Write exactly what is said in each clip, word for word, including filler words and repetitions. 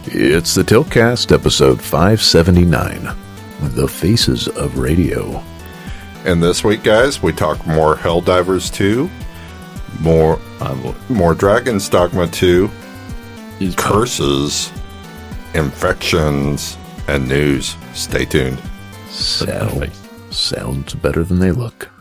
It's the Tiltcast, episode five seventy-nine, The Faces of Radio. And this week, guys, we talk more Helldivers two, more uh, more Dragon's Dogma two, Is curses, infections, and news. Stay tuned. Sound, sounds better than they look.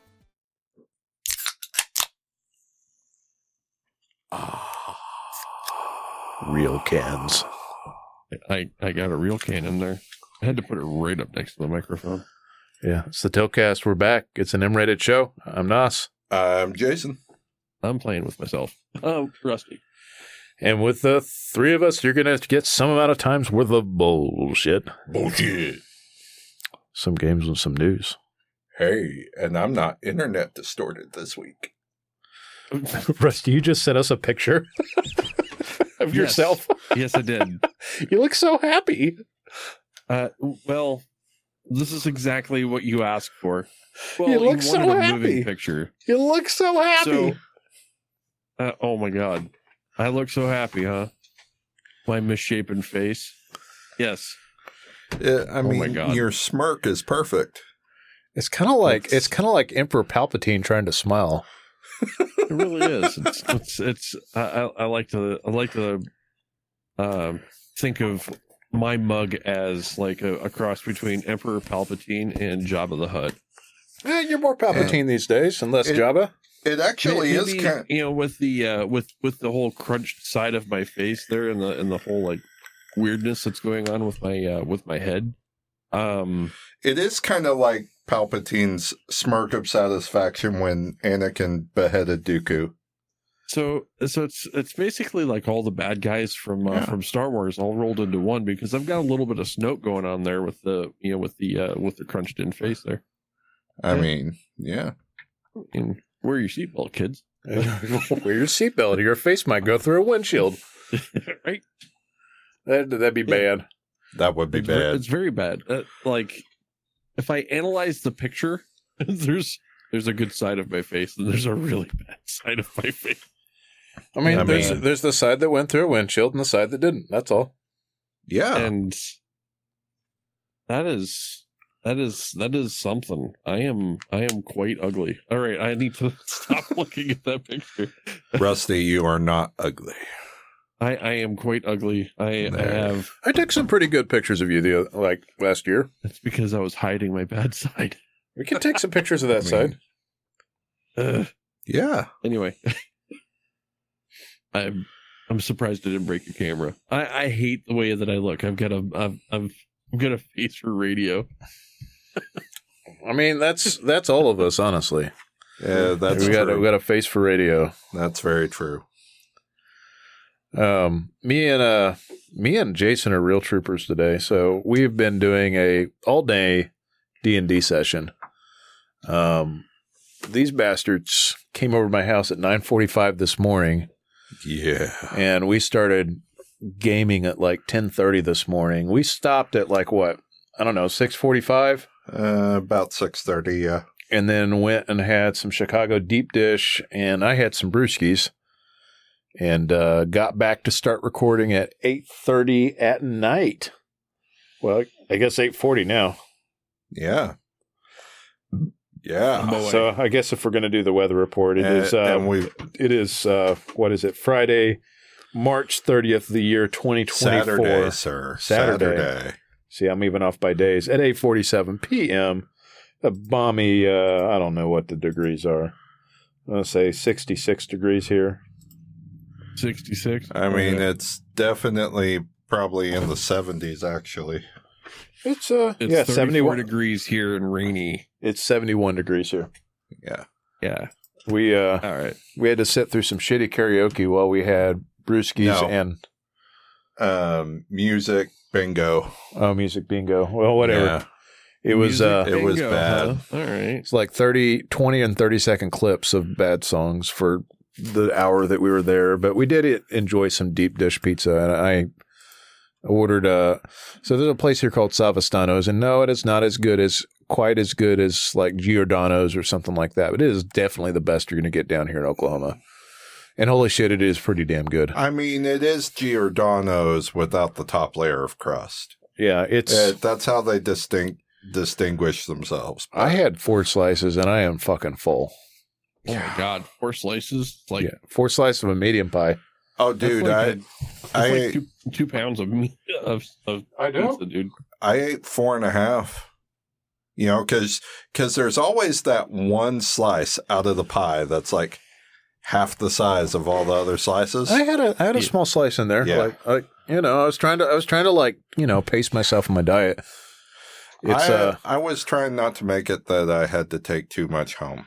Real cans. I, I got a real can in there. I had to put it right up next to the microphone. Yeah, it's the Tiltcast. We're back. It's an M-rated show. I'm Nos. I'm Jason. I'm playing with myself. Oh, Rusty. And with the three of us, you're going to get some amount of times worth of bullshit. Bullshit. Some games and some news. Hey, and I'm not internet distorted this week. Rusty, you just sent us a picture of Yes. yourself. Yes, I did. You look so happy. Uh, well, this is exactly what you asked for. Well, You look so wanted a happy. moving picture. You look so happy. So, uh, oh my God. I look so happy, huh? My misshapen face. Yes. Yeah, I my mean, God. your smirk is perfect. It's kind of like It's- it's kind of like Emperor Palpatine trying to smile. It really is. It's, it's, it's I, I, I like to, I like to, um, think of my mug as like a, a cross between Emperor Palpatine and Jabba the Hutt. Eh, you're more Palpatine these days and less It- Jabba. It actually is Maybe, kind. you know, with the uh, with with the whole crunched side of my face there, and the and the whole like weirdness that's going on with my uh, with my head. Um, It is kind of like Palpatine's smirk of satisfaction when Anakin beheaded Dooku. so so it's it's basically like all the bad guys from uh, Yeah. from Star Wars all rolled into one, because I've got a little bit of Snoke going on there with the you know with the uh, with the crunched in face there. I Yeah. mean, yeah. And wear your seatbelt, kids. Wear your seatbelt. Your face might go through a windshield. Right? That'd, that'd be Yeah. bad. That would be It's, ver- bad. it's very bad. Uh, like, if I analyze the picture, there's there's a good side of my face, and there's a really bad side of my face. I mean, I there's mean- there's the side that went through a windshield and the side that didn't. That's all. Yeah. And that is that is that is something. I am I am quite ugly. All right, I need to stop looking at that picture. Rusty, you are not ugly. I I am quite ugly. I, I There. have. I took some pretty good pictures of you the like last year. It's because I was hiding my bad side. We can take some pictures of that I mean- side. Ugh. Yeah. Anyway, I'm I'm surprised I didn't break your camera. I, I hate the way that I look. I've got a I've, I've I've got a face for radio. I mean, that's that's all of us, honestly. Yeah, that's we got true. we got a face for radio. That's very true. Um, me and uh, me and Jason are real troopers today. So we've been doing a all day D and D session. Um, these bastards came over to my house at nine forty five this morning, Yeah. and we started gaming at like ten thirty this morning. We stopped at like what I don't know six forty five, Uh, about six thirty, yeah. and then went and had some Chicago deep dish, and I had some brewskis. And uh, got back to start recording at eight thirty at night. Well, I guess eight forty now. Yeah. Yeah. Boy. So I guess if we're going to do the weather report, it And- is. Uh, and we it is. Uh, what is it? Friday, March thirtieth, the year twenty twenty four. Saturday, sir. Saturday. Saturday. See, I'm even off by days at eight forty seven p.m. A balmy. Uh, I don't know what the degrees are. I'm going to say sixty six degrees here. sixty-six. I mean, it's definitely probably in the seventies, actually. It's uh It's yeah thirty-four seventy one. degrees here and rainy. It's seventy one degrees here. Yeah. Yeah. We uh All right. we had to sit through some shitty karaoke while we had brewskis No. and Um, music, bingo. oh music bingo. Well, whatever. Yeah. It was Music uh It was bingo, bad. huh? All right. it's like thirty, twenty and thirty second clips of bad songs for the hour that we were there, but we did enjoy some deep dish pizza, and I ordered uh so there's a place here called Savastano's, and no, it is not as good as quite as good as like Giordano's or something like that, but it is definitely the best you're going to get down here in Oklahoma. And holy shit, it is pretty damn good. I mean, it is Giordano's without the top layer of crust. Yeah, it's. Uh, that's how they distinct distinguish themselves. I had four slices and I am fucking full. Oh my god, four slices? Like Yeah, four slices of a medium pie. Oh, that's dude, like I a- that's I like ate, two, two pounds of meat of, of I know. pizza, dude. I ate four and a half. You know, because there's always that one slice out of the pie that's like half the size of all the other slices. I had a I had a Yeah. small slice in there. Yeah. Like, like you know, I was trying to I was trying to like you know pace myself in my diet. It's I, uh, I was trying not to make it that I had to take too much home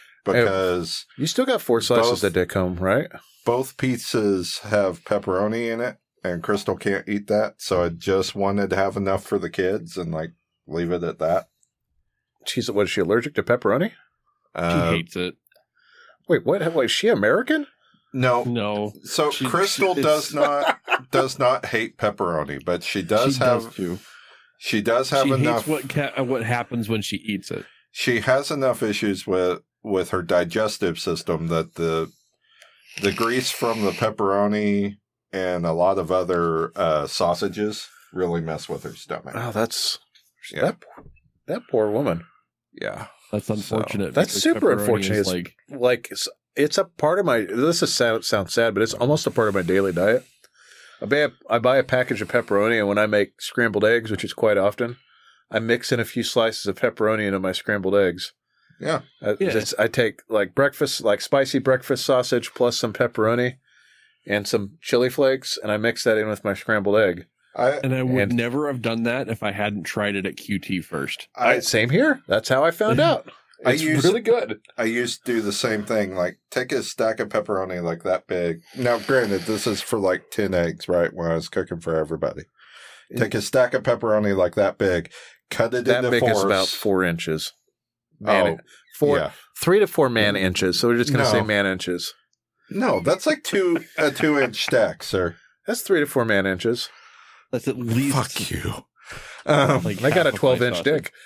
because you still got four slices both- that dick home, right? both pizzas have pepperoni in it, and Crystal can't eat that. So I just wanted to have enough for the kids and like leave it at that. She's what is she allergic to pepperoni? She Uh, hates it. Wait, what? Wait, is she American? no, No. so She- Crystal she- does it's- not does not hate pepperoni, but she does she have does too. she does have She enough. hates what ca- what happens when she eats it. She has enough issues with with her digestive system that the the grease from the pepperoni and a lot of other uh, sausages really mess with her stomach. Oh, that's Yeah. that that poor woman. Yeah. That's unfortunate. That's because super pepperoni unfortunate. is It's- Like Like it's, it's a part of my. This is sad, sounds sad, but it's almost a part of my daily diet. I buy a, I buy a package of pepperoni, and when I make scrambled eggs, which is quite often, I mix in a few slices of pepperoni into my scrambled eggs. Yeah. I, Yeah. it's- I take like breakfast, like spicy breakfast sausage plus some pepperoni and some chili flakes, and I mix that in with my scrambled egg. I and I would And- never have done that if I hadn't tried it at Q T first. I, I same here. That's how I found out. I It's use- really good. I used to do the same thing. Like take a stack of pepperoni like that big. Now, granted, this is for like ten eggs, right? When I was cooking for everybody. Take a stack of pepperoni like that big, cut it That into big fours. is about four inches. Man, Oh, four, yeah. three to four man inches. So we're just going to No. say man inches. No, that's like two a two inch stack, sir. That's three to four man inches. That's at least Fuck you. Um, like I got a half of my twelve inch sausage. dick.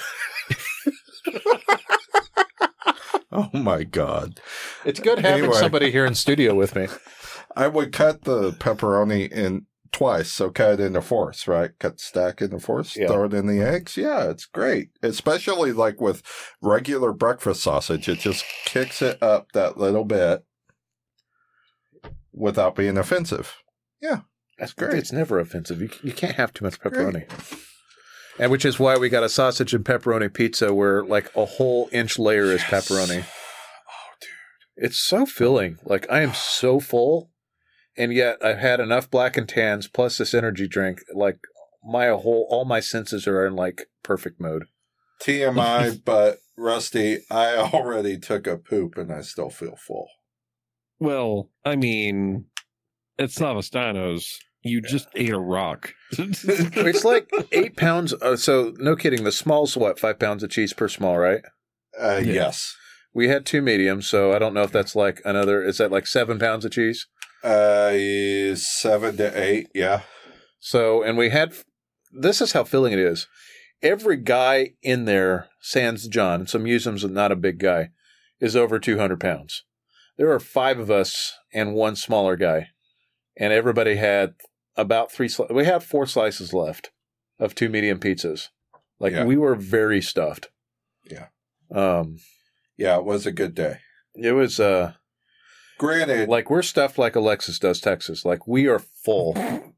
oh my god. It's good having Anyway. somebody here in studio with me. I would cut the pepperoni in twice, so cut it into fourths, right? Cut the stack into fourths, Yeah. throw it in the eggs. Yeah, it's great. Especially like with regular breakfast sausage, it just kicks it up that little bit without being offensive. Yeah, that's great. It's never offensive. You, you can't have too much pepperoni. And which is why we got a sausage and pepperoni pizza where like a whole inch layer is pepperoni. Oh, dude. It's so filling. Like I am so full. And yet I've had enough black and tans plus this energy drink. Like my whole, all my senses are in like perfect mode. T M I, but Rusty, I already took a poop and I still feel full. Well, I mean, it's Savastano's. You just ate a rock. It's like eight pounds. Uh, so no kidding. The small's what? Five pounds of cheese per small, right? Uh, Yeah. Yes. We had two mediums. So I don't know if that's like another, is that like seven pounds of cheese? Uh, is seven to eight. Yeah. So, and we had, this is how filling it is. Every guy in there, sans John, and some Musem's not a big guy, is over two hundred pounds. There are five of us and one smaller guy. And everybody had about three, sli- we have four slices left of two medium pizzas. Like Yeah. we were very stuffed. Yeah. Um, Yeah, it was a good day. it was, uh, Granted, like we're stuffed like Alexis does Texas. Like we are full.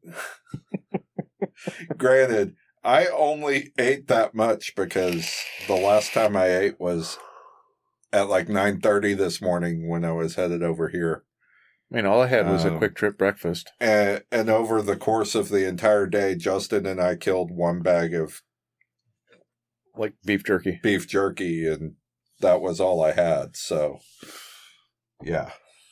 Granted, I only ate that much because the last time I ate was at like nine thirty this morning when I was headed over here. I mean, all I had was a Um, quick trip breakfast. And, and over the course of the entire day, Justin and I killed one bag of Like beef jerky. beef jerky, and that was all I had. So, yeah.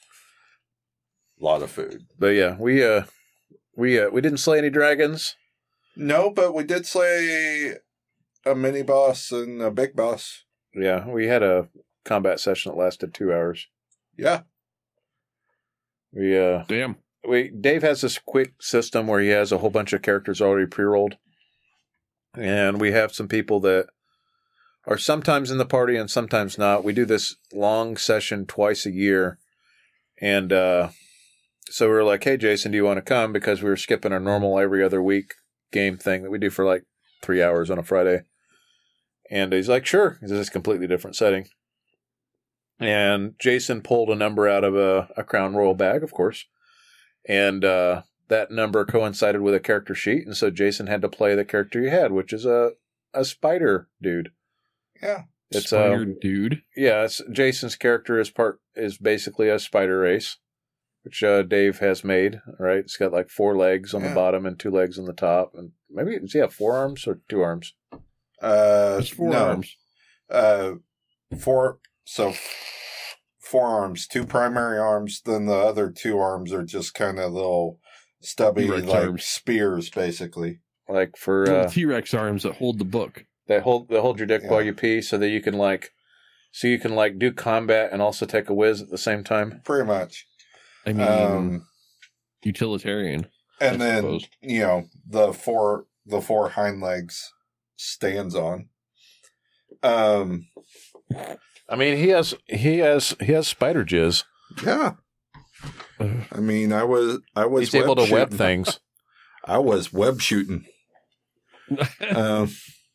A lot of food. But yeah, we uh we uh we didn't slay any dragons. No, but we did slay a mini boss and a big boss. Yeah, we had a combat session that lasted two hours. Yeah. We uh Damn. we Dave has this quick system where he has a whole bunch of characters already pre-rolled. And we have some people that are sometimes in the party and sometimes not. We do this long session twice a year. And uh, so we were like, hey, Jason, do you want to come? Because we were skipping our normal every other week game thing that we do for like three hours on a Friday. And he's like, sure. This is a completely different setting. And Jason pulled a number out of a, a Crown Royal bag, of course. And uh, that number coincided with a character sheet. And so Jason had to play the character he had, which is a, a spider dude. Yeah. It's Spider a, dude. Yeah, it's, Jason's character is part is basically a spider race, which uh, Dave has made. Right, it's got like four legs on Yeah. the bottom and two legs on the top, and maybe does he have four arms or two arms? Uh, It's four no. arms. Uh, four. So four arms, two primary arms. Then the other two arms are just kind of little stubby, T-Rex like arms. spears, basically. Like for Little uh, T-Rex arms that hold the book. they hold they hold your dick Yeah. while you pee, so that you can like, so you can like do combat and also take a whiz at the same time. Pretty much. I mean, Um, utilitarian. and I then suppose. you know the four the four hind legs stands on. Um. I mean, he has he has he has spider jizz. Yeah. Ugh. I mean, I was I was He's able to web shooting. things. I was web shooting. Um.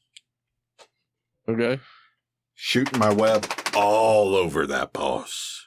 Okay. Shooting my web all over that boss.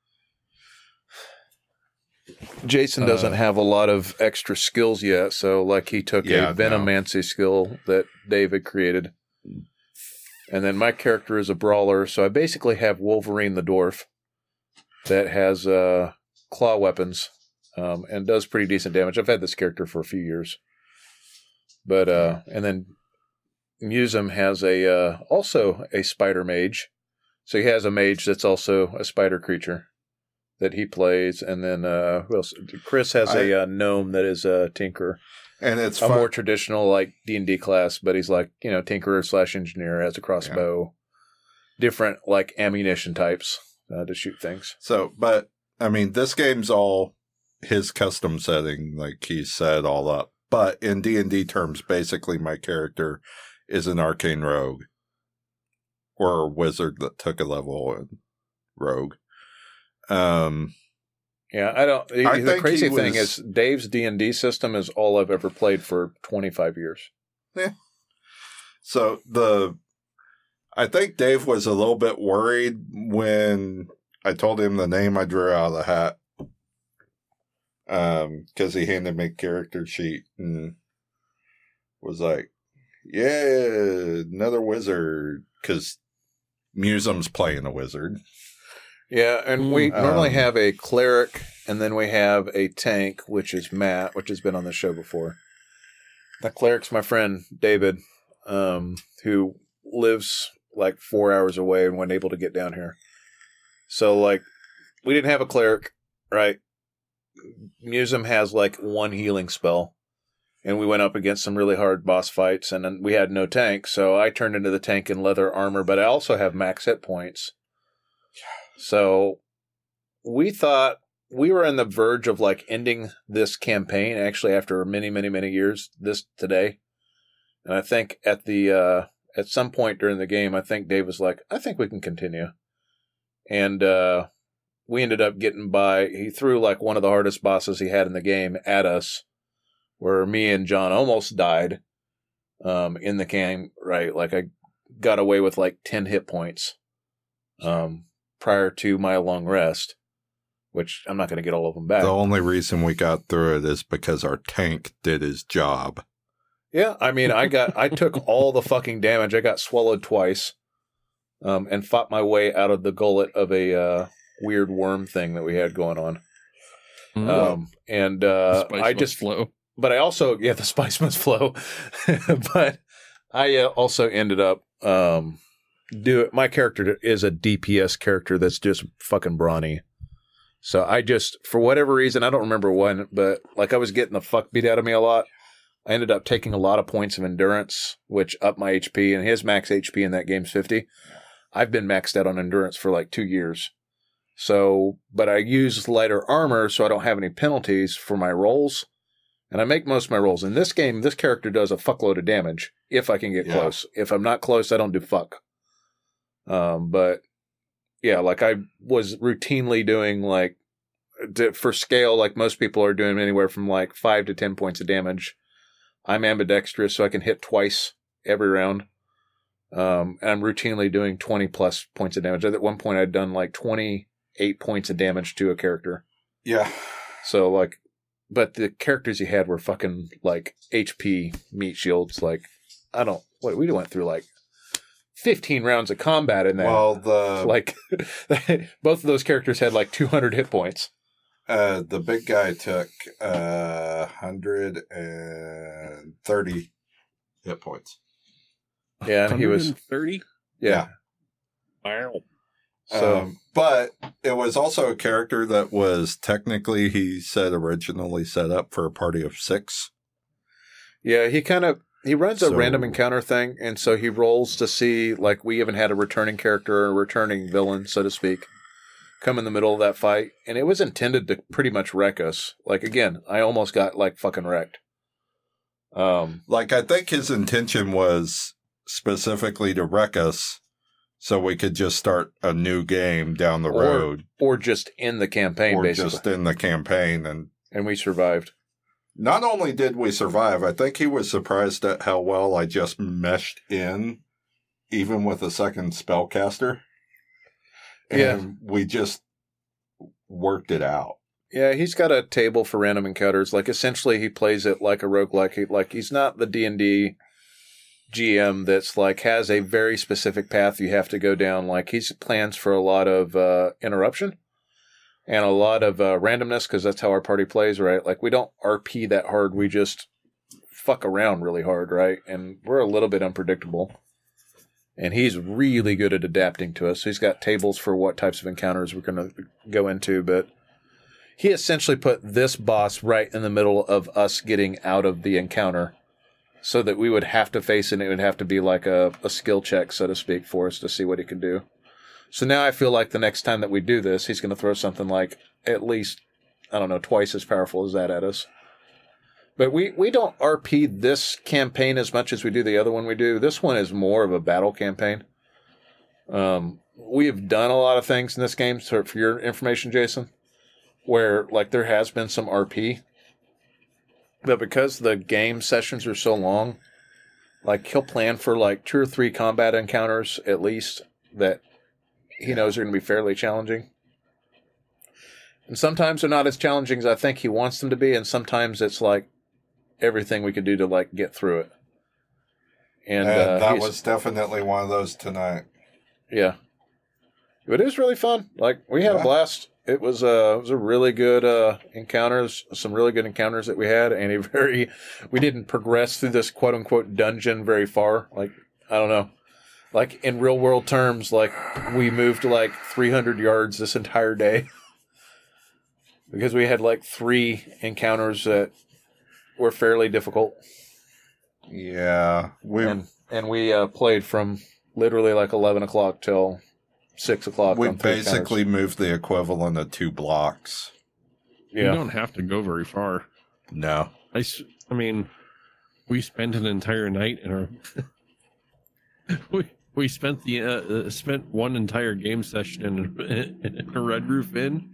Jason doesn't Uh, have a lot of extra skills yet, so like he took Yeah, a Venomancy skill that Dave had created. And then my character is a brawler, so I basically have Wolverine the Dwarf that has uh, claw weapons um, and does pretty decent damage. I've had this character for a few years. But uh, and then Musum has a uh, also a spider mage. So he has a mage that's also a spider creature that he plays, and then uh, who else? Chris has I- a uh, gnome that is a tinkerer, And it's a fun. more traditional like D and D class, but he's like you know tinkerer slash engineer, has a crossbow, different like ammunition types uh, to shoot things. So, but I mean, this game's all his custom setting, like he set all up. But in D and D terms, basically, my character is an arcane rogue or a wizard that took a level in rogue. Um, Yeah, I don't. The, I the think crazy he thing was- is Dave's D and D system is all I've ever played for twenty-five years. so the, I think Dave was a little bit worried when I told him the name I drew out of the hat. Um, cause he handed me a character sheet and was like, yeah, another wizard. Cause Musum's playing a wizard. Yeah, and we Mm, normally um, have a cleric, and then we have a tank, which is Matt, which has been on the show before. The cleric's my friend David, um, who lives like four hours away and wasn't able to get down here. So, like, we didn't have a cleric, right? Musum has like one healing spell, and we went up against some really hard boss fights, and then we had no tank, so I turned into the tank in leather armor, but I also have max hit points. So we thought we were on the verge of like ending this campaign actually after many, many, many years this today. And I think at the, uh, at some point during the game, I think Dave was like, I think we can continue. And, uh, we ended up getting by. He threw like one of the hardest bosses he had in the game at us, where me and John almost died, um, in the game, right? Like I got away with like ten hit points. Um, prior to my long rest, which I'm not going to get all of them back. The only reason we got through it is because our tank did his job. Yeah, I mean, I got, I took all the fucking damage. I got swallowed twice, um, and fought my way out of the gullet of a uh, weird worm thing that we had going on. Mm. Um, and uh, Spice I must just, flow. but I also, yeah, the spice must flow. But I uh, also ended up. Um, Do it. My character is a D P S character that's just fucking brawny. So I just, for whatever reason, I don't remember when, but like I was getting the fuck beat out of me a lot. I ended up taking a lot of points of endurance, which upped my H P, and his max H P in that game's fifty. I've been maxed out on endurance for like two years. So, but I use lighter armor so I don't have any penalties for my rolls. And I make most of my rolls. In this game, this character does a fuckload of damage if I can get Yeah. close. If I'm not close, I don't do fuck. Um, but yeah, like I was routinely doing like to, for scale, like most people are doing anywhere from like five to ten points of damage. I'm ambidextrous, so I can hit twice every round. Um, and I'm routinely doing twenty plus points of damage. At one point, I'd done like twenty-eight points of damage to a character. Yeah. So like, but the characters he had were fucking like H P meat shields. Like, I don't, what, we went through like fifteen rounds of combat in that. Well, the like, both of those characters had like two hundred hit points. Uh, the big guy took uh, one hundred thirty hit points. Yeah, and he was one hundred thirty. Yeah. Wow. So, Um, but it was also a character that was technically, he said, originally set up for a party of six. yeah, he kind of he runs a So- random encounter thing, and so he rolls to see like we even had a returning character, or a returning villain, so to speak, come in the middle of that fight, and it was intended to pretty much wreck us. Like again, I almost got like fucking wrecked. Um, Like, I think his intention was specifically to wreck us so we could just start a new game down the Or- road. or just in the campaign, Or basically, just in the campaign. And and we survived. not only did we survive, I think he was surprised at how well I just meshed in, even with a second spellcaster. And Yeah. we just worked it out. Yeah, he's got a table for random encounters. Like essentially, he plays it like a roguelike. He, like he's not the D and D G M that's like has a very specific path you have to go down. Like he's plans for a lot of uh, interruption and a lot of uh, randomness because that's how our party plays, right? Like we don't R P that hard. We just fuck around really hard, right? And we're a little bit unpredictable. And he's really good at adapting to us. He's got tables for what types of encounters we're going to go into, but he essentially put this boss right in the middle of us getting out of the encounter so that we would have to face it, and it would have to be like a, a skill check, so to speak, for us to see what he can do. So now I feel like the next time that we do this, he's going to throw something like at least, I don't know, twice as powerful as that at us. But we, we don't R P this campaign as much as we do the other one we do. This one is more of a battle campaign. Um, we have done a lot of things in this game, so for your information, Jason, where like there has been some R P. But because the game sessions are so long, like he'll plan for like two or three combat encounters at least that he knows are going to be fairly challenging. And sometimes they're not as challenging as I think he wants them to be, and sometimes it's like everything we could do to like get through it. And, And uh, that he's- was definitely one of those tonight. yeah. But it was really fun. Like we had Yeah. a blast. It was uh it was a really good uh encounters, some really good encounters that we had, and a very we didn't progress through this quote unquote dungeon very far. Like I don't know. Like in real world terms, like we moved like three hundred yards this entire day. Because we had like three encounters that were fairly difficult. Yeah. We And and we uh, played from literally like eleven o'clock till six o'clock. we on three basically moved the equivalent of two blocks. Yeah. You don't have to go very far. No. I, s- I mean, we spent an entire night in our. we we spent the uh, uh, spent one entire game session in, in a Red Roof Inn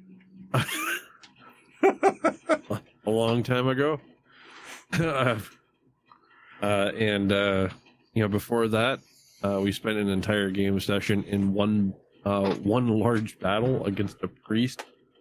a long time ago, uh, uh, and uh, you know before that, uh, we spent an entire game session in one uh, one large battle against a priest.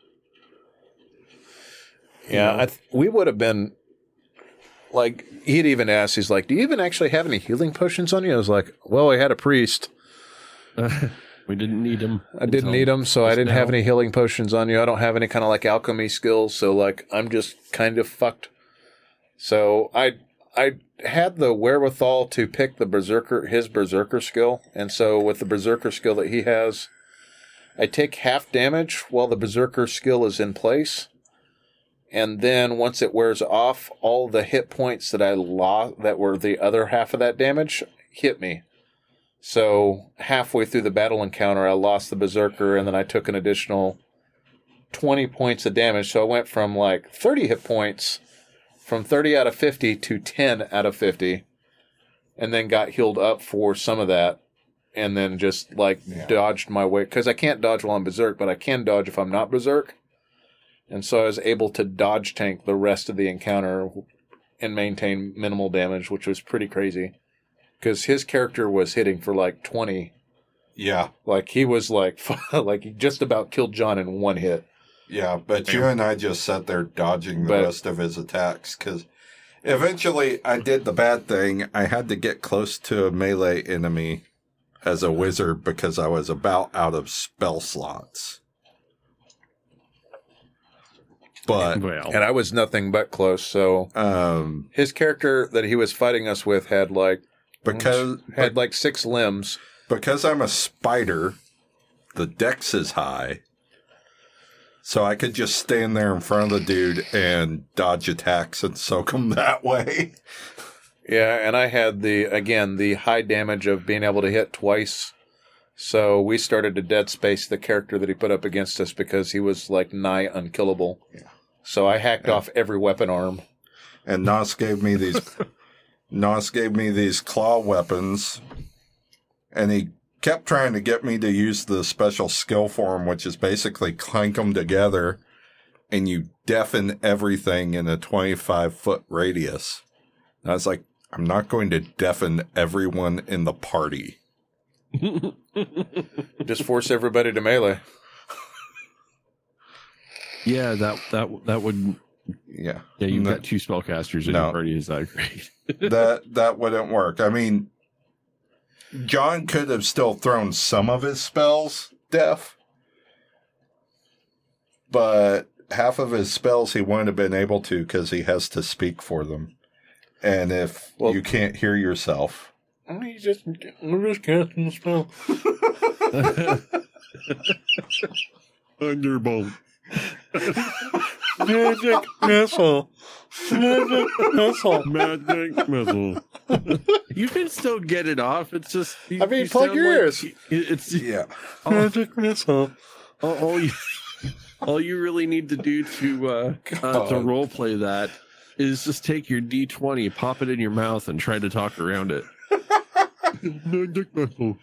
Yeah, You know? I th- we would have been like he'd even asked. He's like, "Do you even actually have any healing potions on you?" I was like, "Well, I had a priest. Uh, we didn't need them. I didn't need them, so I just didn't have now. any healing potions on you. I don't have any kind of like alchemy skills, so like I'm just kind of fucked." So I I had the wherewithal to pick the berserker his berserker skill, and so with the berserker skill that he has, I take half damage while the berserker skill is in place. And then once it wears off, all the hit points that I lost that were the other half of that damage hit me. So halfway through the battle encounter, I lost the berserker, and then I took an additional twenty points of damage. So I went from like thirty hit points, from thirty out of fifty to ten out of fifty, and then got healed up for some of that, and then just like Yeah. dodged my way. Because I can't dodge while I'm berserk, but I can dodge if I'm not berserk. And so I was able to dodge tank the rest of the encounter and maintain minimal damage, which was pretty crazy. Because his character was hitting for like twenty. Yeah. Like he was like, like he just about killed John in one hit. Yeah, but you and I just sat there dodging the But- rest of his attacks because eventually I did the bad thing. I had to get close to a melee enemy as a wizard because I was about out of spell slots. But Well, And I was nothing but close. So um, his character that he was fighting us with had like, because had like six limbs. because I'm a spider, the dex is high. So I could just stand there in front of the dude and dodge attacks and soak him that way. Yeah, and I had the, again, the high damage of being able to hit twice. So we started to dead space the character that he put up against us because he was like nigh unkillable. Yeah. So I hacked Yeah. off every weapon arm. And Nos gave me these Nos gave me these claw weapons, and he kept trying to get me to use the special skill form, which is basically clank them together, and you deafen everything in a twenty-five foot radius. And I was like, I'm not going to deafen everyone in the party. Just force everybody to melee. yeah, that that that would. Yeah. Yeah, you've No. got two spellcasters in No. your party. Is that great? that that wouldn't work. I mean, John could have still thrown some of his spells deaf, but half of his spells he wouldn't have been able to because he has to speak for them. And if Well- you can't hear yourself, You just, I'm just casting a spell. Thunderbolt. Magic missile. Magic missile. Magic missile. You can still get it off. It's just. You, I mean, you plug sound your like- ears. It's yeah, Magic missile. all, all you. All you really need to do to uh, uh, to God. role play that is just take your D twenty, pop it in your mouth, and try to talk around it. Magic missile.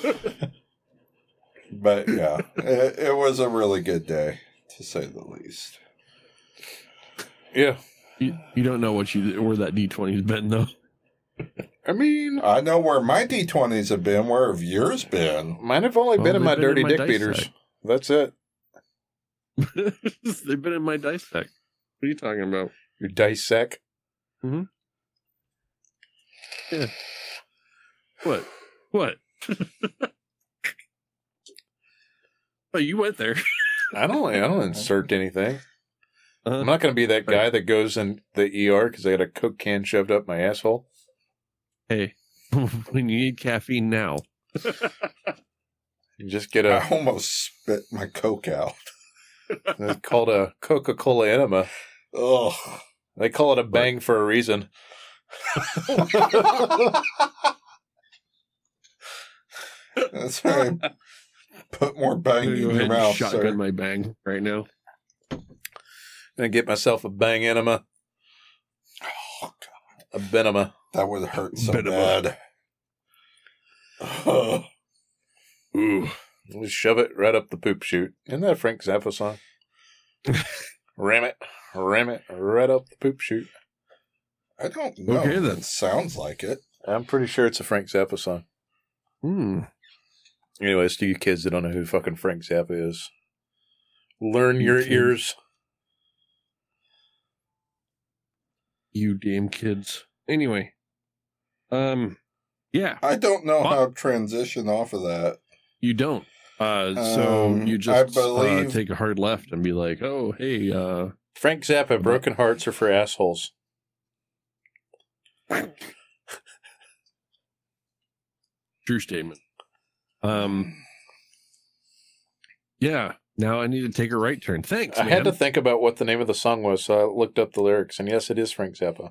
but yeah, it, it was a really good day to say the least. Yeah. You, you don't know what you where that D twenty's been though. I mean, I know where my D twenties have been. Where have yours been? mine have only Well, been in they've my been in dirty my dick dice beaters. sack. That's it. They've been in my dice deck. What are you talking about? Your dice sack. What? What? Oh, you went there. I don't. I don't insert anything. Uh, I'm not going to be that guy that goes in the E R because I got a Coke can shoved up my asshole. hey, when you need caffeine now. You just get I a. almost spit my Coke out. It's called a Coca-Cola enema. Ugh. They call it a bang for a reason. That's right. Put more I'm bang gonna in go your ahead and mouth, shotgun sir. my bang right now. And get myself a bang enema. Oh, A benema. that would hurt so Bit of a- bad. Ugh. Ooh. Just shove it right up the poop chute. Isn't that a Frank Zappa song? Ram it. Ram it right up the poop chute. I don't know. Okay, then. It sounds like it. I'm pretty sure it's a Frank Zappa song. Hmm. Anyways, to you kids that don't know who fucking Frank Zappa is, learn your kids. ears. You damn kids. Anyway. Um. Yeah. I don't know What? how to transition off of that. You don't. Uh. So Um, you I just believe- uh, take a hard left and be like, oh, hey, uh. Frank Zappa, broken hearts are for assholes. True statement. Um. Yeah. Now I need to take a right turn. Thanks, I man. had to think about what the name of the song was, so I looked up the lyrics, and yes, it is Frank Zappa.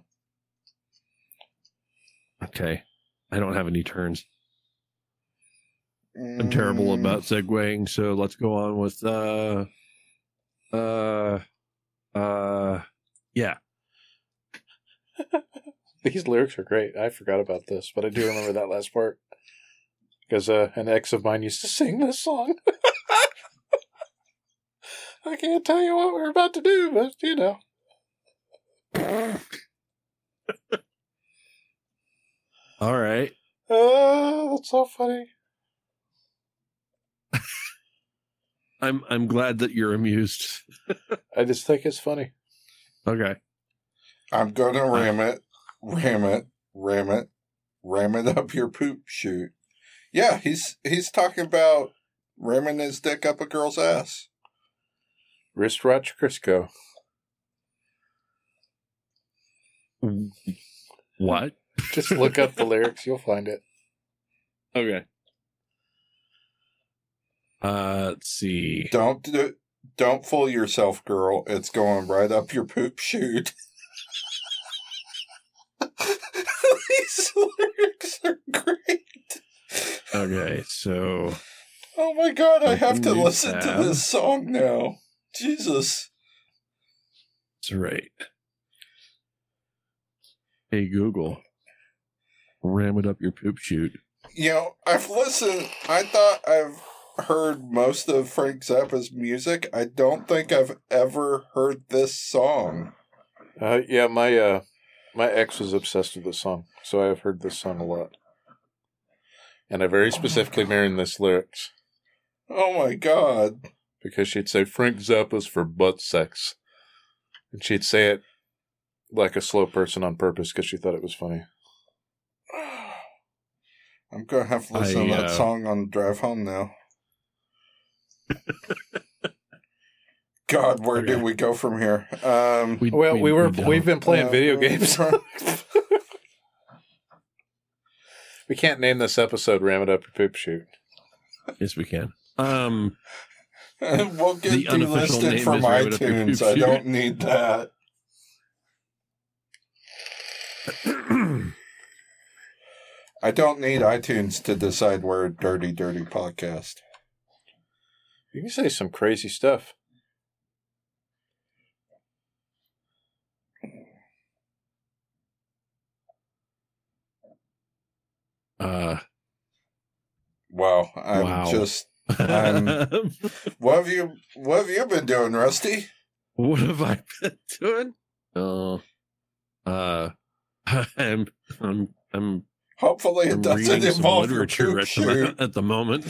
Okay. I don't have any turns. I'm terrible about segueing, so let's go on with uh uh uh yeah. These lyrics are great. I forgot about this, but I do remember that last part. Because uh, an ex of mine used to sing this song. I can't tell you what we're about to do, but you know. All right. Oh, that's so funny. I'm I'm glad that you're amused. I just think it's funny. Okay. I'm gonna ram it, ram it, ram it, ram it up your poop chute. Yeah, he's he's talking about ramming his dick up a girl's ass. Wristwatch Crisco. What? Just look up the lyrics, you'll find it. Okay. Uh, let's see. Don't do, don't fool yourself, girl. It's going right up your poop chute. These lyrics are great. Okay, so Oh my god, I have to New listen tab. to this song now. Jesus. that's right. Hey Google, ram it up your poop chute. You know, I've listened, I thought I've heard most of Frank Zappa's music. I don't think I've ever heard this song. Uh, yeah, my uh, my ex was obsessed with this song, so I've heard this song a lot. And I very specifically married this lyrics Oh my god. because she'd say Frank Zappa's for butt sex, and she'd say it like a slow person on purpose because she thought it was funny. I'm going to have to listen I, to that uh, song on the drive home now. God, where Okay. did we go from here? Um, Well, we, were don't. we've been playing uh, video games. We can't name this episode "Ram It Up Your Poop Chute." Yes, we can. Um, we'll get The unofficial delisted name from is Ram It Up Your iTunes. Poop I Chute. don't need that. I don't need iTunes to decide we're a dirty, dirty podcast. You can say some crazy stuff. uh, Wow, I'm Wow. just. I'm- What have you? What have you been doing, Rusty? what have I been doing? Oh, uh, I'm, I'm, I'm, Hopefully, it I'm doesn't reading some involve your literature poop at the, shoot. at the moment.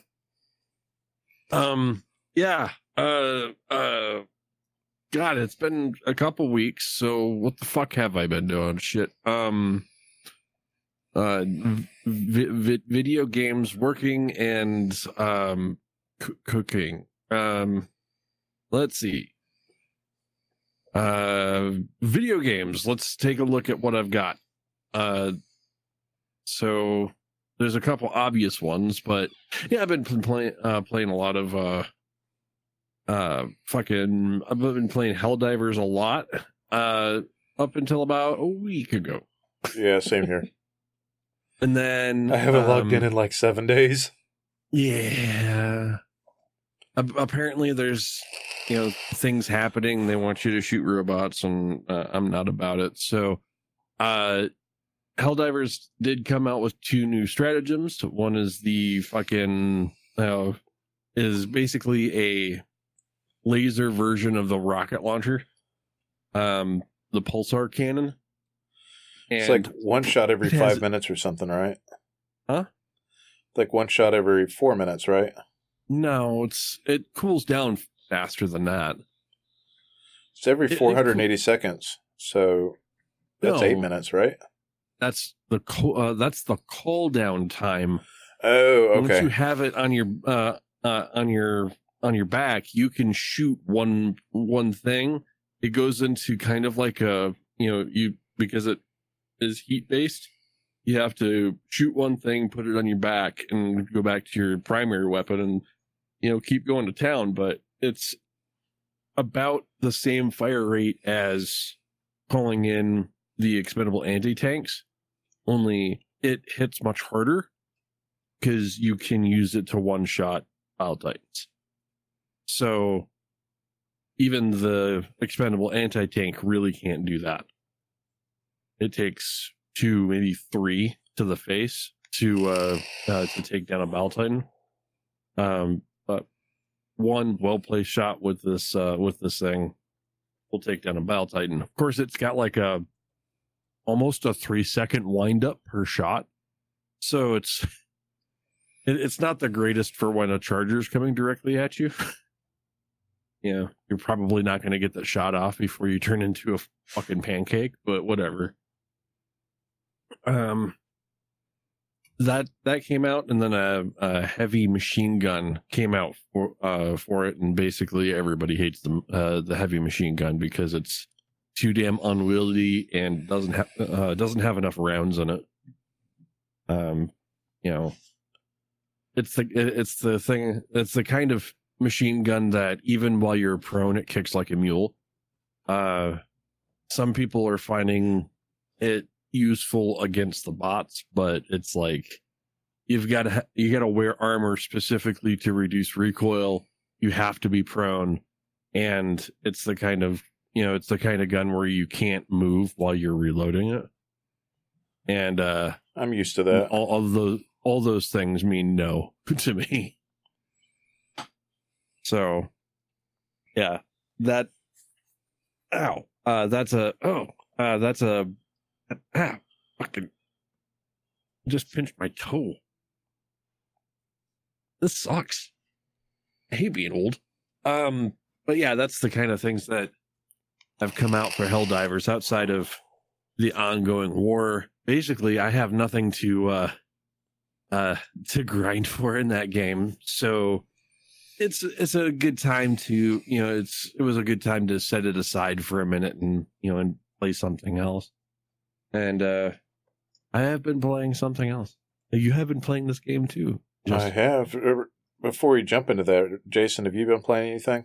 um, yeah, uh, uh, God, it's been a couple weeks. So what the fuck have I been doing? Shit. Um, uh, vi- vi- video games, working, and um, c- cooking. Um, let's see. Uh, video games. Let's take a look at what I've got. Uh, so there's a couple obvious ones, but yeah, I've been playing uh, playing a lot of uh, uh, fucking. I've been playing Helldivers a lot. Uh, up until about a week ago, Yeah, same here. and then I haven't logged um, in in like seven days. Yeah. A- apparently, there's you know things happening. They want you to shoot robots, and uh, I'm not about it. So, uh, Helldivers did come out with two new stratagems. One is the fucking uh, is basically a laser version of the rocket launcher, um, the pulsar cannon. And It's like one shot every it has- five minutes or something, right? Huh? Like one shot every four minutes, right? no, it's it cools down faster than that. It's every It- it four hundred eighty cool- seconds. So that's No. eight minutes, right? That's the co- uh, that's the cool down time. Oh, Once you okay. have it on your uh, uh on your on your back, you can shoot one one thing. It goes into kind of like a you know you because it is heat based. You have to shoot one thing, put it on your back, and go back to your primary weapon, and you know keep going to town. But it's about the same fire rate as calling in the expendable anti tanks. Only it hits much harder because you can use it to one shot Bile Titans. So even the expendable anti tank really can't do that. It takes two, maybe three to the face to uh, uh to take down a Bile Titan. Um, but one well placed shot with this uh, with this thing will take down a Battle Titan. Of course, it's got like a almost a three second wind up per shot, so it's it, it's not the greatest for when a charger's coming directly at you. Yeah, you're probably not going to get that shot off before you turn into a fucking pancake, but whatever. Um, that that came out, and then a, a heavy machine gun came out for uh for it, and basically everybody hates the uh, the heavy machine gun because it's too damn unwieldy and doesn't have uh, doesn't have enough rounds in it. Um, you know, it's the it's the thing. It's the kind of machine gun that even while you're prone, it kicks like a mule. Uh, some people are finding it useful against the bots, but it's like you've got to ha- you got to wear armor specifically to reduce recoil. You have to be prone, and it's the kind of you know it's the kind of gun where you can't move while you're reloading it. And uh, I'm used to that. All, all those all those things mean no to me. So, yeah, that, ow, uh, that's a, oh, uh, that's a, ah, fucking, just pinched my toe. This sucks. I hate being old. Um, but yeah, that's the kind of things that have come out for Helldivers outside of the ongoing war. Basically, I have nothing to, uh, uh, to grind for in that game, so It's it's a good time to, you know, it's it was a good time to set it aside for a minute and, you know, and play something else. And uh, I have been playing something else. You have been playing this game too. Just... I have. Before you jump into that, Jason, have you been playing anything?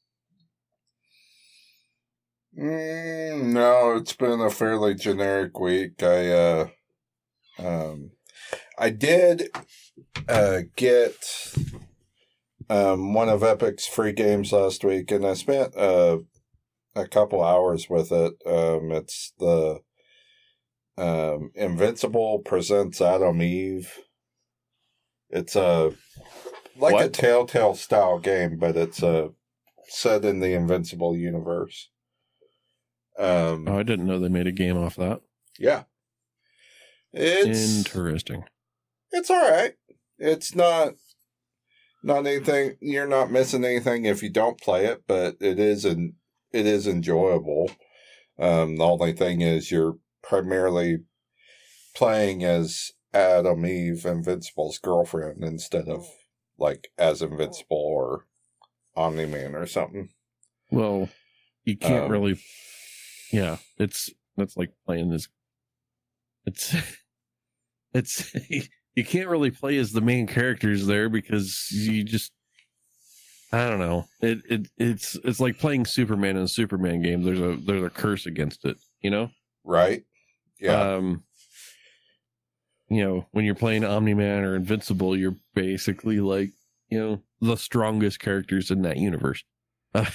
Mm, no, it's been a fairly generic week. I uh, um, I did uh, get um, one of Epic's free games last week, and I spent uh, a couple hours with it. Um, it's the um, Invincible presents Adam Eve. It's a like what? a Telltale style game, but it's uh, set in the Invincible universe. Um, oh, I didn't know they made a game off that. Yeah. It's interesting. It's all right. It's not not anything. You're not missing anything if you don't play it, but it is an it is enjoyable. Um, the only thing is you're primarily playing as Adam Eve, Invincible's girlfriend, instead of like as Invincible or Omni-Man or something. Well, you can't um, really. Yeah, it's that's like playing this. It's it's you can't really play as the main characters there because you just I don't know. It it it's it's like playing Superman in a Superman game. There's a there's a curse against it, you know? Right. Yeah. Um you know, when you're playing Omni-Man or Invincible, you're basically like, you know, the strongest characters in that universe. Uh,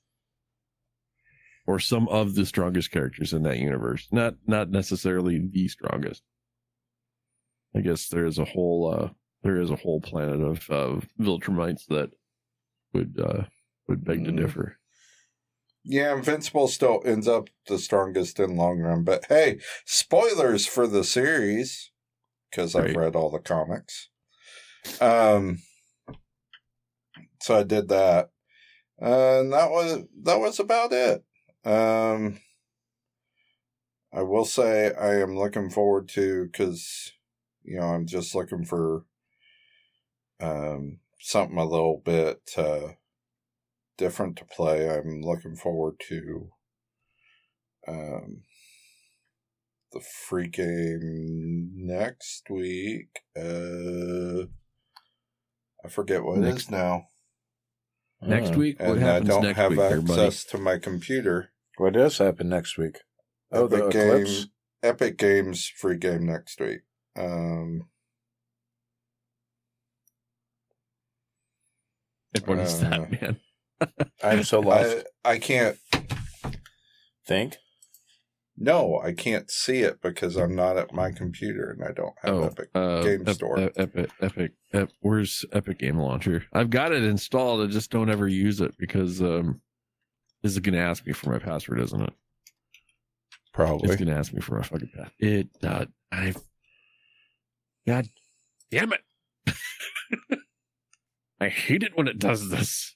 or some of the strongest characters in that universe. Not not necessarily the strongest. I guess there is a whole uh, there is a whole planet of uh, Viltrumites that would uh, would beg to differ. Yeah, Invincible still ends up the strongest in long run. But hey, spoilers for the series because I've right. read all the comics. Um, so I did that, uh, and that was that was about it. Um, I will say I am looking forward to, because, you know, I'm just looking for um, something a little bit uh, different to play. I'm looking forward to um, the free game next week. Uh, I forget what next. it is now. Next week, what and happens I don't next have week, access to my computer. What does happen next week? Oh, Epic the game, Eclipse? Epic Games free game next week. Um, what is uh, that, man? I'm so lost. I, I can't think. No, I can't see it because I'm not at my computer and I don't have Oh, Epic uh, Game Ep- Store. Ep- Epic, Epic, Ep- where's Epic Game Launcher? I've got it installed. I just don't ever use it because um, this is going to ask me for my password, isn't it? Probably. It's going to ask me for my fucking password. It, uh, I, God damn it. I hate it when it does this.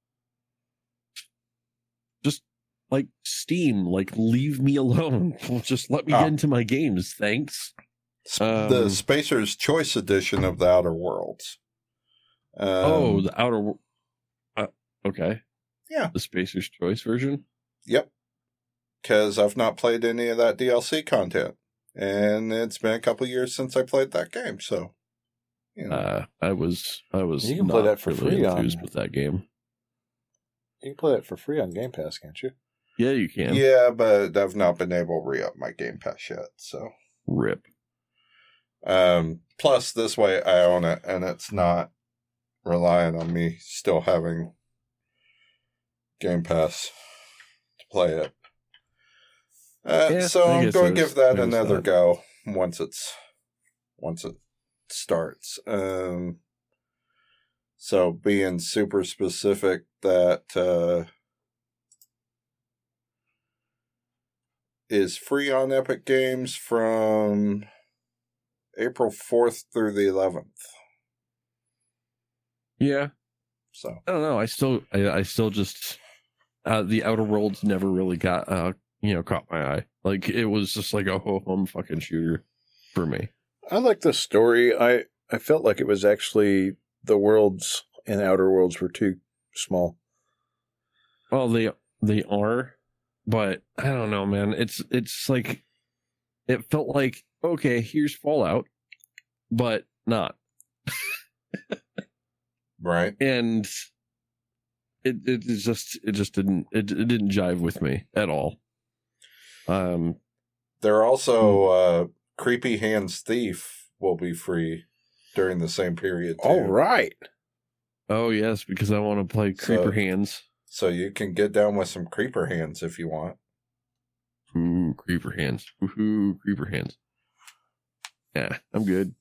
Just like Steam, like leave me alone. Just let me Oh. get into my games. Thanks. Sp- the Um, Spacer's Choice edition of the Outer Worlds. Um, oh, the outer. Uh, okay. Yeah. The Spacer's Choice version. Yep. Because I've not played any of that D L C content. And it's been a couple years since I played that game, so. You know. Uh, I was, I was. You can play not that for really free on- enthused with that game. You can play that for free on Game Pass, can't you? Yeah, you can. Yeah, but I've not been able to re-up my Game Pass yet, so. Rip. Um, plus, this way I own it, and it's not relying on me still having Game Pass to play it. Uh, Yeah, so I I'm guess going to there's- give that there's another that. go once it's once it starts. Um, so being super specific that uh, is free on Epic Games from April fourth through the eleventh. Yeah. So I don't know. I still, I, I still just, uh, the Outer Worlds never really got, uh, you know, caught my eye. Like it was just like a ho hum fucking shooter for me. I like the story. I, I felt like it was actually the worlds and Outer Worlds were too small. Well, they they are, but I don't know, man. It's it's like it felt like okay, here's Fallout, but not. right. And it it just it just didn't it, it didn't jive with me at all. Um, There also uh, Creepy Hands Thief will be free during the same period too. All right. oh yes, because I want to play Creeper So- Hands. So you can get down with some Creeper Hands if you want. Ooh, Creeper Hands. Woohoo, Creeper Hands. Yeah, I'm good.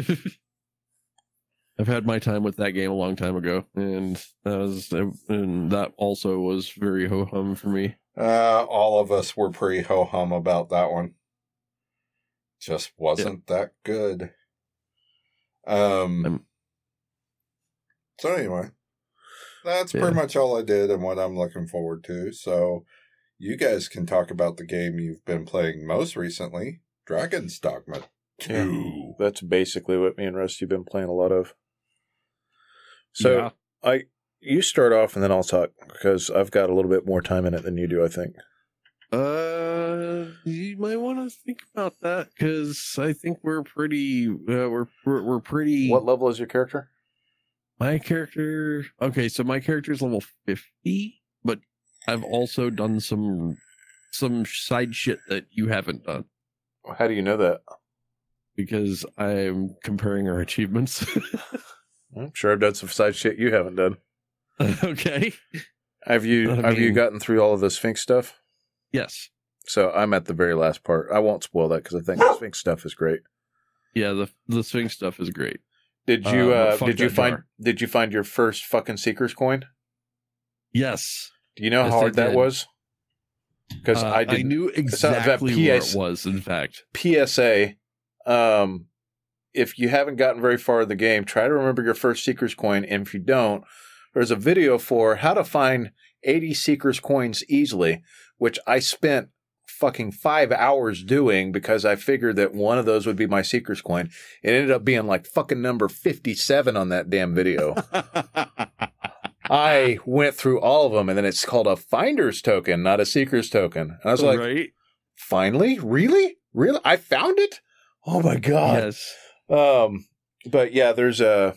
I've had my time with that game a long time ago, and that was and that also was very ho hum for me. Uh, all of us were pretty ho hum about that one. Just wasn't that good. Um. I'm- so anyway, that's Yeah. pretty much all I did and what I'm looking forward to. So you guys can talk about the game you've been playing most recently, Dragon's Dogma two. That's basically what me and Rusty have been playing a lot of. So Yeah. I, you start off and then I'll talk because I've got a little bit more time in it than you do, I think. Uh, you might want to think about that because I think we're pretty. Uh, we're, we're we're pretty. What level is your character? My character. Okay, so my character is level fifty, but I've also done some some side shit that you haven't done How do you know that? because I'm comparing our achievements. I'm sure I've done some side shit you haven't done. Okay. Have you I have you mean- gotten through all of the Sphinx stuff? Yes. So I'm at the very last part. I won't spoil that because I think the Sphinx stuff is great. Yeah. The the Sphinx stuff is great. Did you Uh, but uh, fuck did you that find jar. did you find your first fucking Seeker's coin? Yes. Do you know Yes, how I hard that did. was? Because Uh, I did knew that exactly P where S it was. In fact. P S A. Um, if you haven't gotten very far in the game, try to remember your first Seeker's coin. And if you don't, there's a video for how to find eighty Seeker's coins easily, which I spent fucking five hours doing because I figured that one of those would be my Seeker's coin. It ended up being like fucking number fifty-seven on that damn video. I went through all of them, and then it's called a finder's token, not a seeker's token. And I was like, right? finally? Really? Really? I found it? Oh my God. Yes. Um, but yeah, there's a,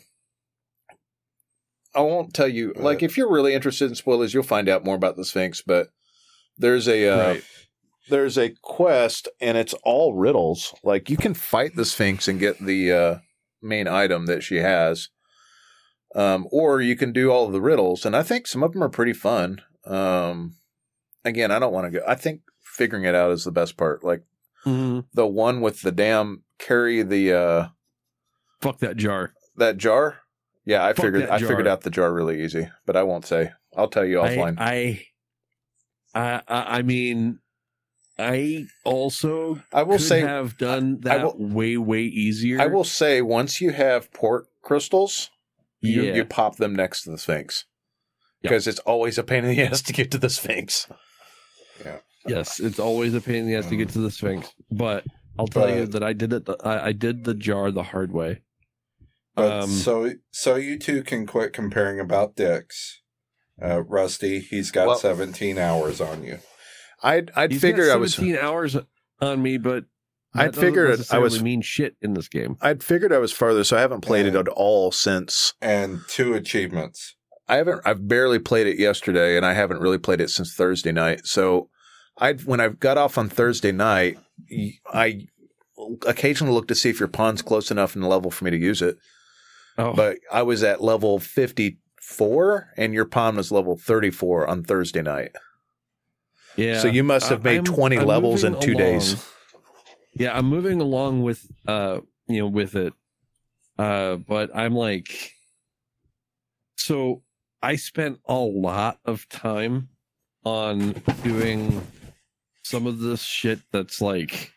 I won't tell you, Uh, like, if you're really interested in spoilers, you'll find out more about the Sphinx, but there's a, uh, Right. there's a quest and it's all riddles. Like, you can fight the Sphinx and get the, uh, main item that she has. Um, or you can do all of the riddles, and I think some of them are pretty fun. Um, again, I don't want to go. I think figuring it out is the best part. Like Mm-hmm. the one with the damn carry the uh, Fuck that jar. that jar. Yeah, I Fuck figured that I jar. figured out the jar really easy, but I won't say. I'll tell you offline. I, I, I, I mean, I also I, will could say have done I that will- way, way easier. I will say once you have port crystals, you, Yeah. you pop them next to the Sphinx. Yep. Because it's always a pain in the ass to get to the Sphinx. Yes, it's always a pain in the ass to get to the Sphinx, but I'll tell But- you that I did it. The, I, I did the jar the hard way. But Um, so so you two can quit comparing about dicks. Uh, Rusty, he's got Well- seventeen hours on you. I'd I'd He's figured got I was seventeen hours on me, but that I'd doesn't figured I necessarily was mean shit in this game. I'd figured I was farther, so I haven't played it Yeah. at all since And two achievements. I haven't I've barely played it yesterday, and I haven't really played it since Thursday night. So I when I got off on Thursday night, I occasionally look to see if your pawn's close enough in the level for me to use it. Oh, But I was at level fifty-four, and your pawn was level thirty-four on Thursday night. yeah. So you must have I- made I'm- twenty I'm levels in moving two days. along. Yeah, I'm moving along with uh, you know, with it. Uh, but I'm like, so I spent a lot of time on doing some of this shit that's like,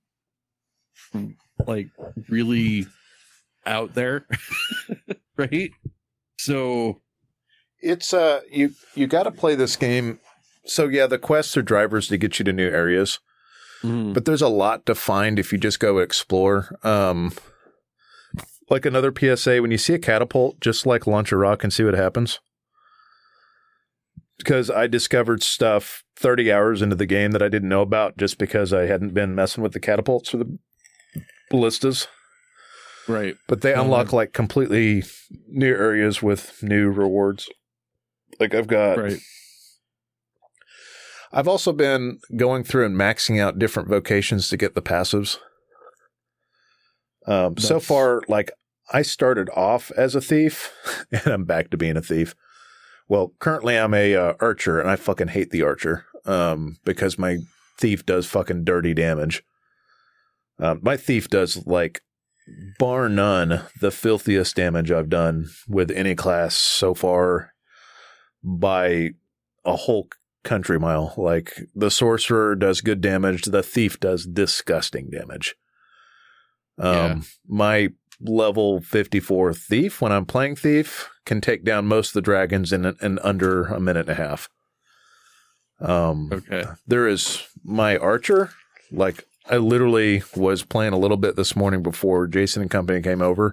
like really out there, right? So It's uh you you got to play this game. So yeah, the quests are drivers to get you to new areas, mm, but there's a lot to find if you just go explore. Um, like another P S A, when you see a catapult, just like launch a rock and see what happens. Because I discovered stuff thirty hours into the game that I didn't know about just because I hadn't been messing with the catapults or the ballistas. right. But they Uh-huh. unlock like completely new areas with new rewards. Like I've got, Right. I've also been going through and maxing out different vocations to get the passives. Um, so That's- far, like I started off as a thief, and I'm back to being a thief. Well, currently I'm a uh, archer, and I fucking hate the archer um, because my thief does fucking dirty damage. Um, my thief does like, bar none, the filthiest damage I've done with any class so far by a whole country mile. Like the sorcerer does good damage, the thief does disgusting damage. Um, Yeah. My level fifty-four thief, when I'm playing thief, can take down most of the dragons in, in under a minute and a half. Um, Okay. there is my archer. Like I literally was playing a little bit this morning before Jason and company came over.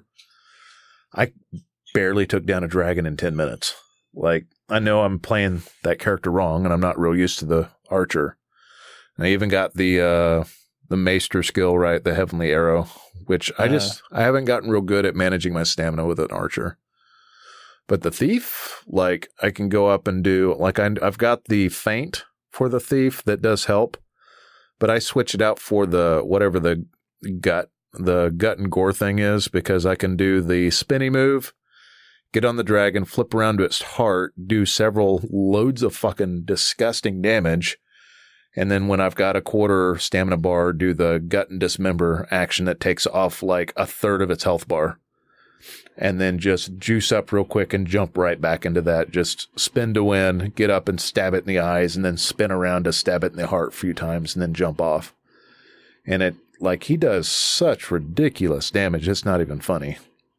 I barely took down a dragon in ten minutes. Like I know I'm playing that character wrong and I'm not real used to the archer. And I even got the, uh, the maester skill, right? The heavenly arrow, which I just, I haven't gotten real good at managing my stamina with an archer. But the thief, like I can go up and do, like I, I've got the feint for the thief that does help, but I switch it out for the, whatever the gut, the gut and gore thing is, because I can do the spinny move, get on the dragon, flip around to its heart, do several loads of fucking disgusting damage. And then when I've got a quarter stamina bar, do the gut and dismember action that takes off like a third of its health bar. And then just juice up real quick and jump right back into that. Just spin to win, get up and stab it in the eyes, and then spin around to stab it in the heart a few times and then jump off. And it, like, he does such ridiculous damage. It's not even funny.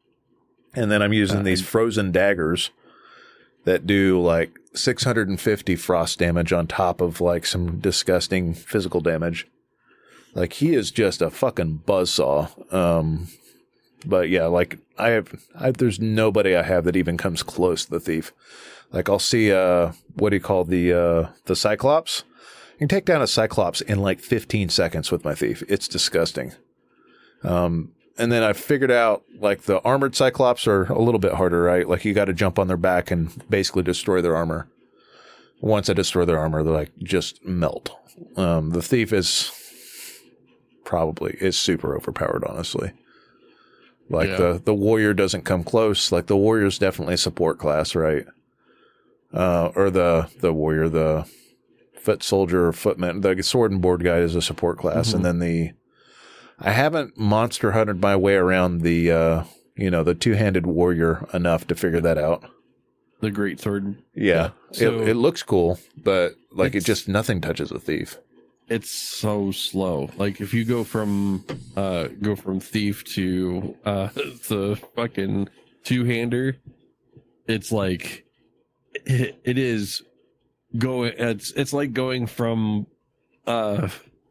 And then I'm using Uh, these frozen daggers that do like six hundred fifty frost damage on top of like some disgusting physical damage. Like he is just a fucking buzzsaw. Um, but yeah, like I have, I, there's nobody I have that even comes close to the thief. Like I'll see, uh, what do you call the, uh, the Cyclops? You can take down a Cyclops in like fifteen seconds with my thief. It's disgusting. Um, And then I figured out, like, the armored Cyclops are a little bit harder, right? Like, you got to jump on their back and basically destroy their armor. Once I destroy their armor, they're, like, just melt. Um, the Thief is probably, is super overpowered, honestly. Like, Yeah. the, the Warrior doesn't come close. Like, the Warrior's definitely a support class, right? Uh, or the, the Warrior, the foot soldier or footman. The sword and board guy is a support class, Mm-hmm. and then the I haven't monster hunted my way around the uh, you know the two handed warrior enough to figure that out. The great sword. Yeah, So- it, it looks cool, but like it It's- just nothing touches a thief. It's so slow. Like if you go from uh go from thief to uh the fucking two hander, it's like it, it is going. It's it's like going from uh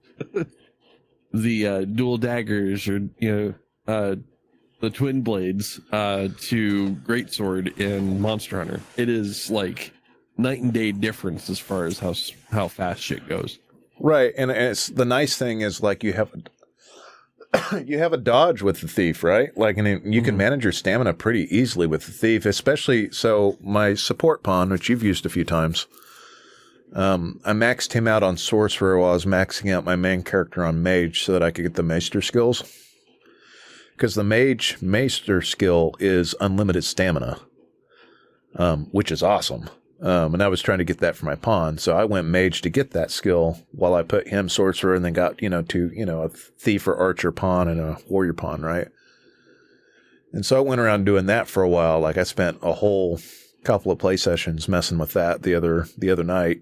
the uh, dual daggers or you know uh the twin blades uh to greatsword in Monster Hunter. It is like night and day difference as far as how s- how fast shit goes. Right, and it's the nice thing is like you have a, you have a dodge with the thief, right? Like, and you can Mhm. manage your stamina pretty easily with the thief, especially so. My support pawn, which you've used a few times, um, I maxed him out on sorcerer while I was maxing out my main character on mage, so that I could get the maester skills. Because the mage maester skill is unlimited stamina, um, which is awesome. Um, and I was trying to get that for my pawn. So I went mage to get that skill while I put him sorcerer and then got, you know, to, you know, a thief or archer pawn and a warrior pawn, right? And so I went around doing that for a while. Like I spent a whole couple of play sessions messing with that the other, the other night.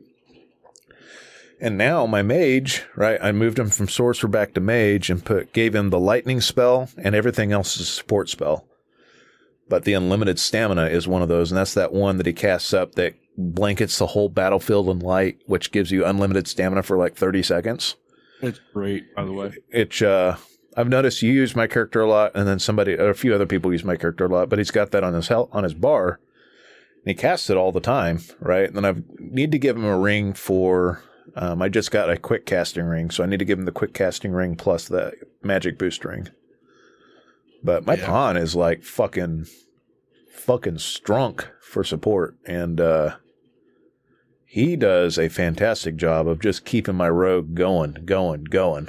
And now my mage, right? I moved him from sorcerer back to mage and put, gave him the lightning spell and everything else is a support spell. But the unlimited stamina is one of those, and that's that one that he casts up that blankets the whole battlefield in light, which gives you unlimited stamina for like thirty seconds. It's great, by the way. It's, uh, I've noticed you use my character a lot, and then somebody, or a few other people use my character a lot, but he's got that on his hel- on his bar, and he casts it all the time, right? And then I need to give him a ring for, um, I just got a quick casting ring, so I need to give him the quick casting ring plus the magic boost ring. But my Yeah. pawn is like fucking, fucking strunk for support. And, uh, he does a fantastic job of just keeping my rogue going, going, going.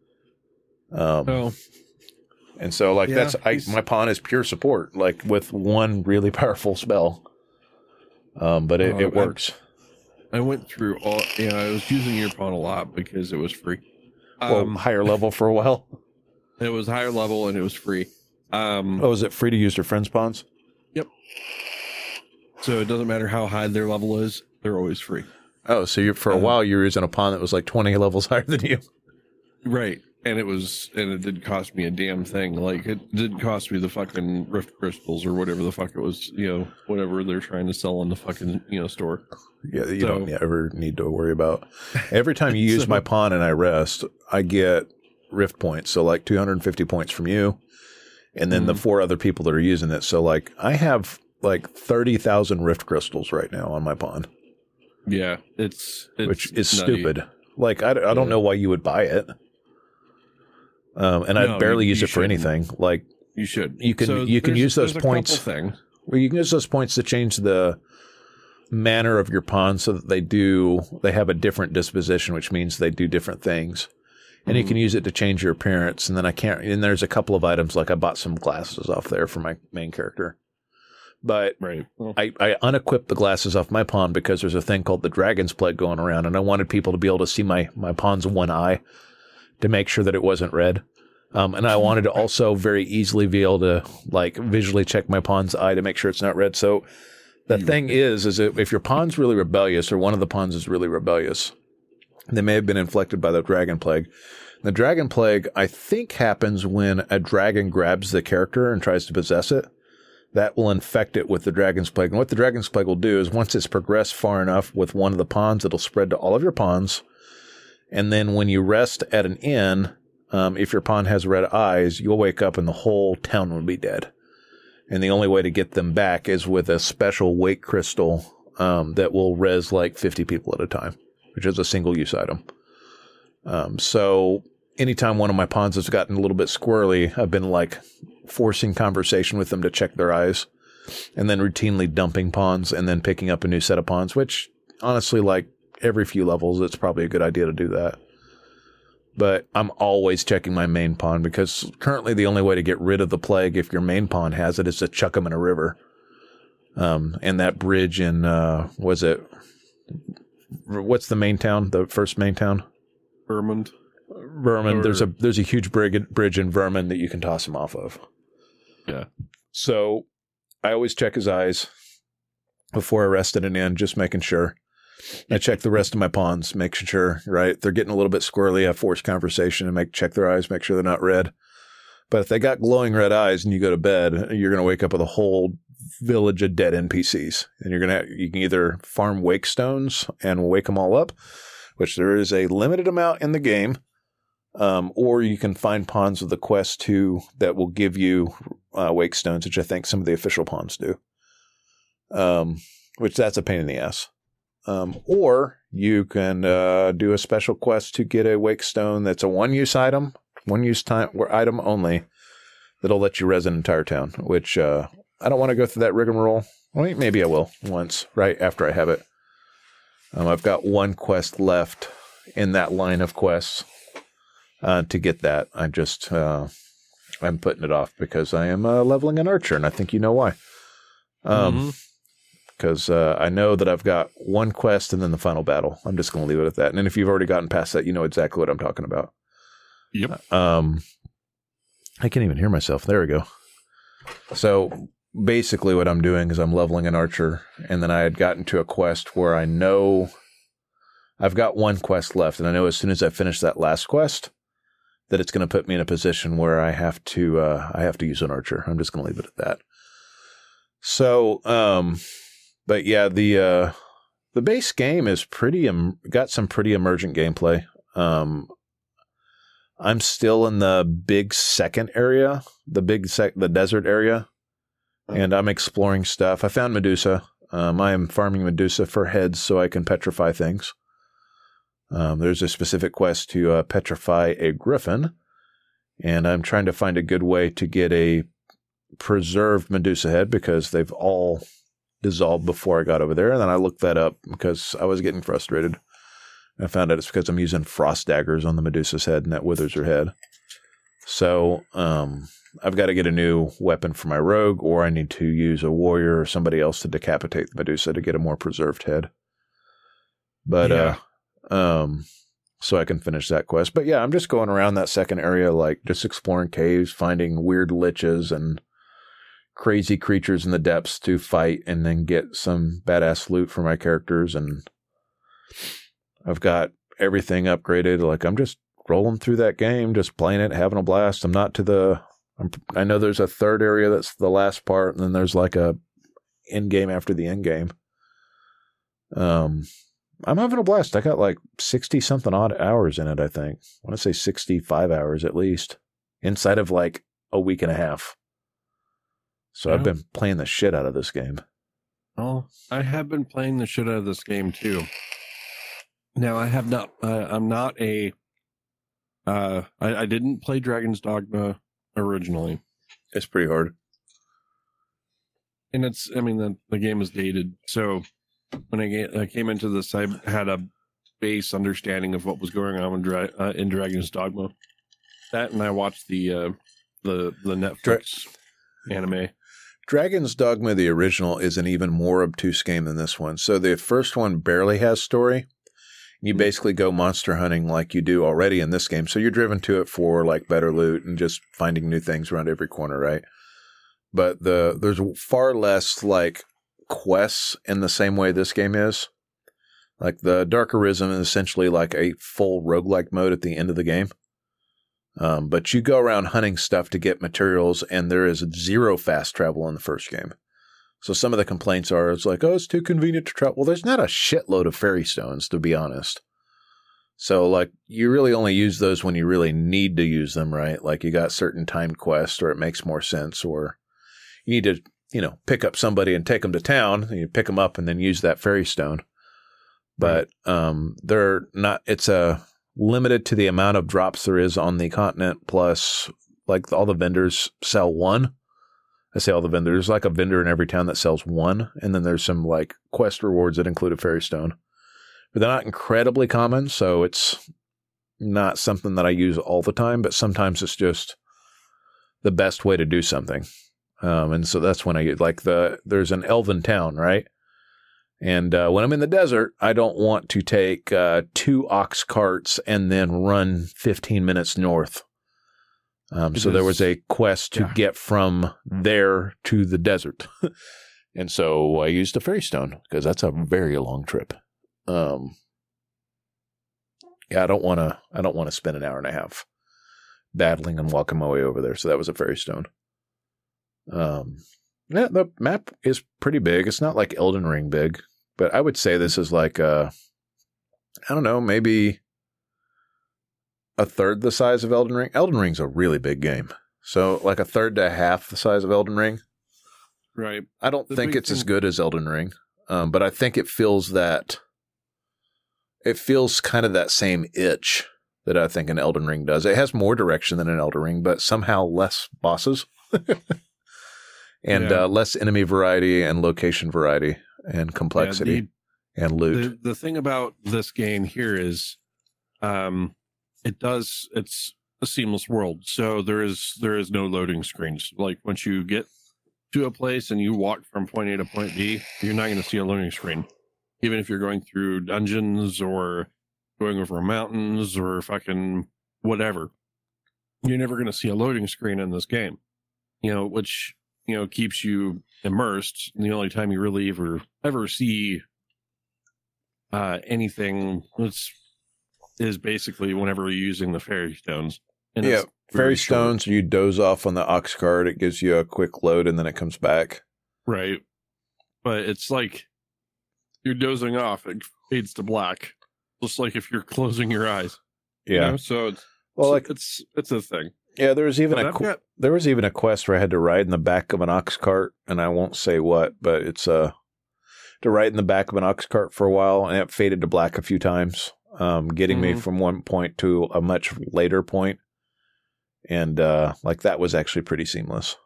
Um, Oh, and so like Yeah, that's, I, he's- my pawn is pure support, like with one really powerful spell. Um, but it, Oh, it I- works. I went through all. Yeah, I was using your pawn a lot because it was free. Well, Um, higher level for a while. it was higher level and it was free. Um, Oh, is it free to use your friends' pawns? so it doesn't matter how high their level is; they're always free. Oh, so you for a Uh, while you were using a pawn that was like twenty levels higher than you. Right. And it was, and it didn't cost me a damn thing. Like it didn't cost me the fucking rift crystals or whatever the fuck it was, you know, whatever they're trying to sell in the fucking, you know, store. Yeah, you So- don't ever need to worry about. Every time you use So- my pawn and I rest, I get rift points. So like two hundred fifty points from you, and then the Mhm. four other people that are using it. So like I have like thirty thousand rift crystals right now on my pawn, Yeah, it's, it's which is nutty. stupid. Like I, I don't Yeah. know why you would buy it. Um, and I No, barely you- use you it for shouldn't. anything. Like You should. You can- So you can there's- use those there's a couple points- Things. well, you can use those points to change the manner of your pawn so that they do they have a different disposition, which means they do different things. And you Mhm. can use it to change your appearance. And then I can't. And there's a couple of items like I bought some glasses off there for my main character, but Right. Well, I, I unequipped the glasses off my pawn because there's a thing called the Dragon's Plague going around, and I wanted people to be able to see my my pawn's one eye to make sure that it wasn't red. Um, and I wanted to also very easily be able to like visually check my pawn's eye to make sure it's not red. So the thing is, is that if your pawn's really rebellious or one of the pawns is really rebellious, they may have been inflected by the Dragon Plague. The Dragon Plague, I think, happens when a dragon grabs the character and tries to possess it. That will infect it with the Dragon's Plague. And what the Dragon's Plague will do is once it's progressed far enough with one of the pawns, it'll spread to all of your pawns. And then when you rest at an inn, um, if your pawn has red eyes, you'll wake up and the whole town will be dead. And the only way to get them back is with a special wake crystal um, that will res like fifty people at a time, which is a single-use item. Um, so anytime one of my pawns has gotten a little bit squirrely, I've been like forcing conversation with them to check their eyes and then routinely dumping pawns and then picking up a new set of pawns, which honestly, like every few levels, it's probably a good idea to do that. But I'm always checking my main pawn because currently the only way to get rid of the plague, if your main pawn has it, is to chuck them in a river. Um, and that bridge in, uh, was it what's the main town? The first main town? Vermont. Vermont. Or- There's a there's a huge brig, bridge in Vermont that you can toss him off of. Yeah. So I always check his eyes before I rest at an end, just making sure. I check the rest of my pawns, making sure, right? They're getting a little bit squirrely. I force conversation and make check their eyes, make sure they're not red. But if they got glowing red eyes and you go to bed, you're going to wake up with a whole village of dead N P Cs. And you're going to, you can either farm wake stones and wake them all up, which there is a limited amount in the game. Um, or you can find pawns of the quest too that will give you uh, wake stones, which I think some of the official pawns do. Um, which that's a pain in the ass. Um, or you can uh, do a special quest to get a wake stone that's a one-use item, one-use time item only, that'll let you res an entire town. Which uh, I don't want to go through that rigmarole. Well, maybe I will once, right after I have it. Um, I've got one quest left in that line of quests. Uh, to get that, I just uh, I'm putting it off because I am uh, leveling an archer, and I think you know why. Um, because mm-hmm. uh, I know that I've got one quest and then the final battle. I'm just going to leave it at that. And then if you've already gotten past that, you know exactly what I'm talking about. Yep. Um, I can't even hear myself. There we go. So basically, what I'm doing is I'm leveling an archer, and then I had gotten to a quest where I know I've got one quest left, and I know as soon as I finish that last quest, that it's going to put me in a position where I have to uh, I have to use an archer. I'm just going to leave it at that. So, um, but yeah, the uh, the base game is pretty um, got some pretty emergent gameplay. Um, I'm still in the big second area, the big sec, the desert area, and I'm exploring stuff. I found Medusa. Um, I am farming Medusa for heads so I can petrify things. Um, there's a specific quest to uh, petrify a griffin, and I'm trying to find a good way to get a preserved Medusa head because they've all dissolved before I got over there. And then I looked that up because I was getting frustrated. I found out it's because I'm using frost daggers on the Medusa's head, and that withers her head. So um, I've got to get a new weapon for my rogue, or I need to use a warrior or somebody else to decapitate the Medusa to get a more preserved head. But yeah. uh Um, so I can finish that quest. But yeah, I'm just going around that second area, like just exploring caves, finding weird liches and crazy creatures in the depths to fight and then get some badass loot for my characters. And I've got everything upgraded. Like I'm just rolling through that game, just playing it, having a blast. I'm not to the, I'm, I know there's a third area that's the last part, and then there's like a end game after the end game. Um, I'm having a blast. I got like sixty something odd hours in it, I think. I want to say sixty-five hours at least inside of like a week and a half. So yeah. I've been playing the shit out of this game. Oh, I have been playing the shit out of this game too. Now I have not, uh, I'm not a, uh, I, I didn't play Dragon's Dogma originally. It's pretty hard. And it's, I mean, the, the game is dated. So when I, get, I came into this, I had a base understanding of what was going on in, Dra- uh, in Dragon's Dogma. That, and I watched the uh, the the Netflix Dra- anime. Dragon's Dogma, the original, is an even more obtuse game than this one. So the first one barely has story. You basically go monster hunting like you do already in this game. So you're driven to it for like better loot and just finding new things around every corner, right? But the there's far less like quests in the same way this game is. Like the Dark Arisen is essentially like a full roguelike mode at the end of the game. Um, but you go around hunting stuff to get materials, and there is zero fast travel in the first game. So some of the complaints are, it's like, oh, it's too convenient to travel. Well, there's not a shitload of fairy stones, to be honest. So, like, you really only use those when you really need to use them, right? Like, you got certain timed quests, or it makes more sense, or you need to, you know, pick up somebody and take them to town, and you pick them up and then use that fairy stone. But um, they're not, it's a limited to the amount of drops there is on the continent, plus, like, all the vendors sell one. I say all the vendors. There's like a vendor in every town that sells one, and then there's some like quest rewards that include a fairy stone. But they're not incredibly common, so it's not something that I use all the time, but sometimes it's just the best way to do something. Um, and so that's when I get like the, there's an elven town, right? And uh, when I'm in the desert, I don't want to take uh, two ox carts and then run fifteen minutes north. Um, so is, there was a quest to yeah. get from there to the desert. And so I used a ferry stone because that's a very long trip. Um, yeah, I don't want to. I don't want to spend an hour and a half battling and walking my way over there. So that was a ferry stone. Um, yeah, the map is pretty big. It's not like Elden Ring big, but I would say this is like uh, I don't know, maybe a third the size of Elden Ring. Elden Ring's a really big game, so like a third to a half the size of Elden Ring. Right. I don't The think big it's as thing- good as Elden Ring, um, but I think it feels that it feels kind of that same itch that I think an Elden Ring does. It has more direction than an Elden Ring, but somehow less bosses and Yeah. uh, less enemy variety and location variety and complexity Yeah, the- and loot. The the thing about this game here is, um, it does it's a seamless world. So there is there is no loading screens. Like once you get to a place and you walk from point A to point B, you're not going to see a loading screen, even if you're going through dungeons or going over mountains or fucking whatever. You're never going to see a loading screen in this game. You know, which you know keeps you immersed. And the only time you really ever ever see uh, anything is is basically whenever you're using the fairy stones. And Yeah, it's very Fairy short. stones, you doze off on the ox cart. It gives you a quick load and then it comes back. Right. But it's like you're dozing off, it fades to black. Just like if you're closing your eyes. you Yeah. know? So it's Well, so like, it's it's a thing. yeah, there was even But a I've qu- got there was even a quest where I had to ride in the back of an ox cart, and I won't say what, but it's uh to ride in the back of an ox cart for a while, and it faded to black a few times, um, getting me Mhm. from one point to a much later point, and uh, like that was actually pretty seamless.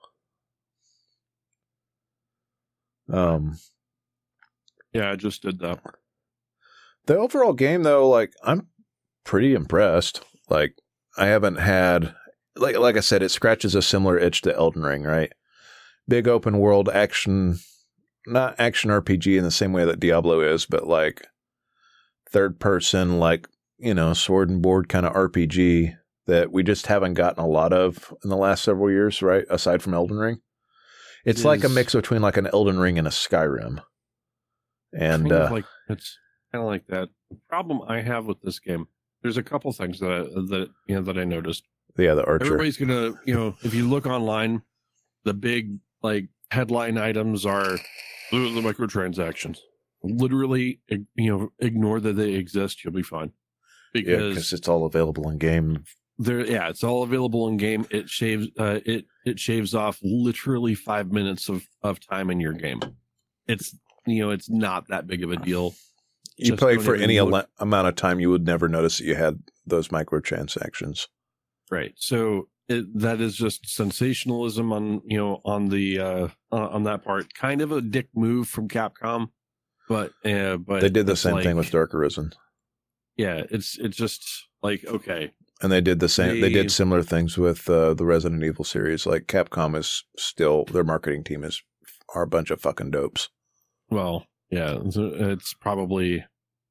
Um, yeah, I just did that. the overall game, though, like I'm pretty impressed. Like I haven't had, like like I said, it scratches a similar itch to Elden Ring, right? Big open world action, not action R P G in the same way that Diablo is, but like third person, like you know, sword and board kind of R P G that we just haven't gotten a lot of in the last several years, right? Aside from Elden Ring, it's It like a is- mix between like an Elden Ring and a Skyrim, and kind uh, of like it's kind of like that. The problem I have with this game, there's a couple things that I, that you know that I noticed. yeah, the Archer. Everybody's gonna, you know, if you look online, the big like headline items are the, the microtransactions. Literally, ig- you know, ignore that they exist. You'll be fine Yeah, because because it's all available in game. there. Yeah, it's all available in game. It shaves. Uh, it it shaves off literally five minutes of of time in your game. It's you know, it's not that big of a deal. You Just play don't for even any look. al- amount of time, you would never notice that you had those microtransactions. Right. So it, that is just sensationalism on you know on the uh on on that part. Kind of a dick move from Capcom, but uh, but They did the it's same thing like- with Dark Arisen, Yeah, it's it's just like okay, and they did the same. They, They- did similar things with uh, the Resident Evil series. Like Capcom is still their marketing team is are a bunch of fucking dopes. well, yeah, it's, it's probably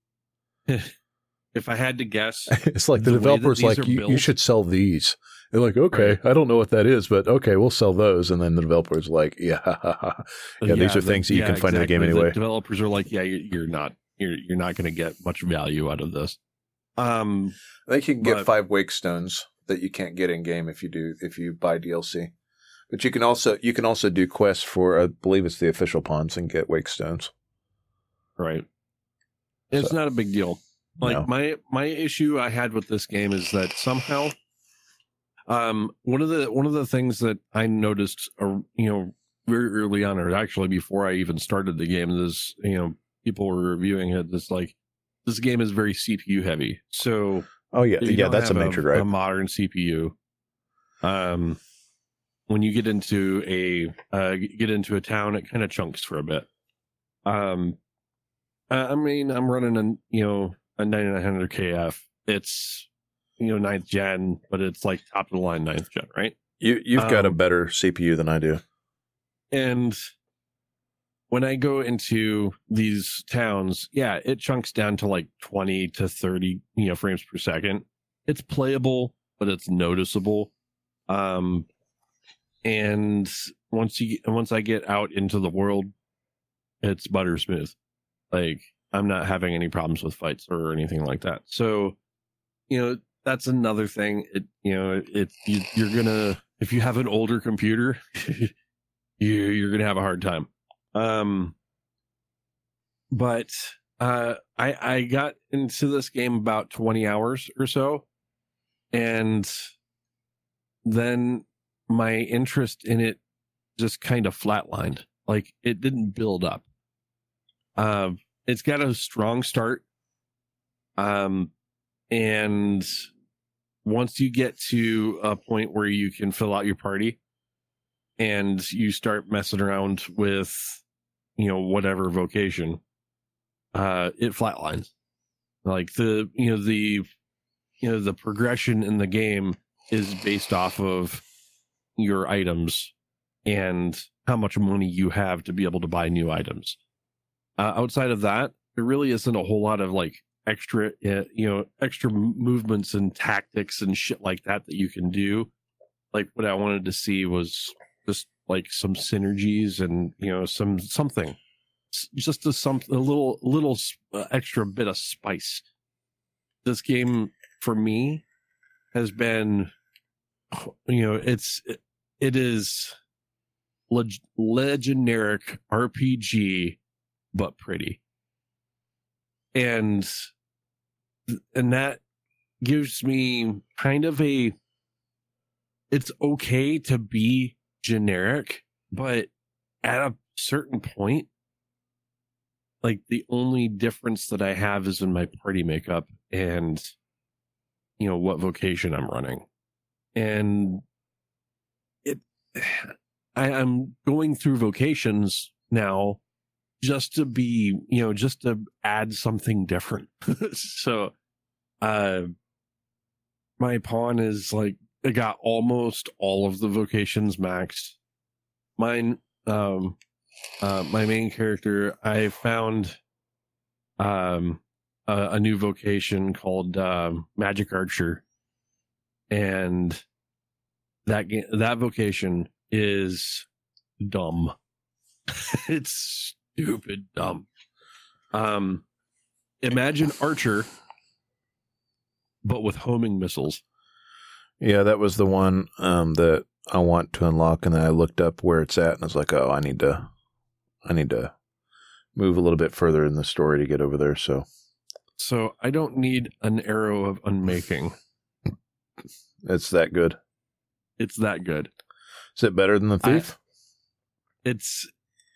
if I had to guess, It's like the, The way that developers these like are you, you built- should sell these. They're like, okay, Right. I don't know what that is, but okay, we'll sell those. And then the developers like, yeah, yeah, these are the- things that you yeah, can find in the game exactly. anyway. developers are like, yeah, you're, you're not you're you're not going to get much value out of this. Um, I think you can get But- five wake stones that you can't get in game if you do if you buy D L C. But you can also you can also do quests for I believe it's the official pawns and get wake stones. right. It's So- not a big deal. Like No. my my issue I had with this game is that somehow, um, one of the one of the things that I noticed, uh, you know, very early on, or actually before I even started the game, is you know people were reviewing it. This like this game is very C P U heavy, so Oh yeah, you yeah, don't that's a have major gripe. A modern C P U. Um, when you get into a uh, get into a town, it kind of chunks for a bit. Um, I I mean, I'm running a you know a ninety-nine hundred K F. It's you know ninth gen, but it's like top of the line ninth gen, right? You you've got a um, better C P U than I do. And when I go into these towns, yeah, it chunks down to like twenty to thirty, you know, frames per second. It's playable, but it's noticeable. Um, and once you once I get out into the world, it's butter smooth. Like, I'm not having any problems with fights or anything like that. So, you know, that's another thing. It, you know, it you, you're gonna, if you have an older computer, you you're gonna have a hard time. Um, but uh, I I got into this game about twenty hours or so, and then my interest in it just kind of flatlined. Like, it didn't build up. Uh, it's got a strong start. Um, and once you get to a point where you can fill out your party and you start messing around with, you know, whatever vocation, uh, it flatlines. Like the, you know, the, you know, the progression in the game is based off of your items and how much money you have to be able to buy new items. Uh, outside of that, there really isn't a whole lot of like extra, uh, you know, extra movements and tactics and shit like that that you can do. Like, what I wanted to see was just like some synergies and, you know, some something, just a some a little little uh, extra bit of spice. This game for me has been, you know, it's it, it is leg- legendaric R P G, but pretty, and and that gives me kind of a, it's okay to be generic, but at a certain point, like, the only difference that I have is in my party makeup and, you know, what vocation I'm running. And it, I, I'm going through vocations now just to be, you know, just to add something different. So, uh, my pawn is like, I got almost all of the vocations maxed. Mine, um, uh, my main character, I found, um, a, a new vocation called, um, Magic Archer. And that game, that vocation is dumb. It's stupid dumb. Um, imagine Archer, but with homing missiles. Yeah, that was the one um, that I want to unlock, and then I looked up where it's at, and I was like, "Oh, I need to, I need to move a little bit further in the story to get over there." So, so I don't need an arrow of unmaking. It's that good. It's that good. Is it better than the Thief? I, it's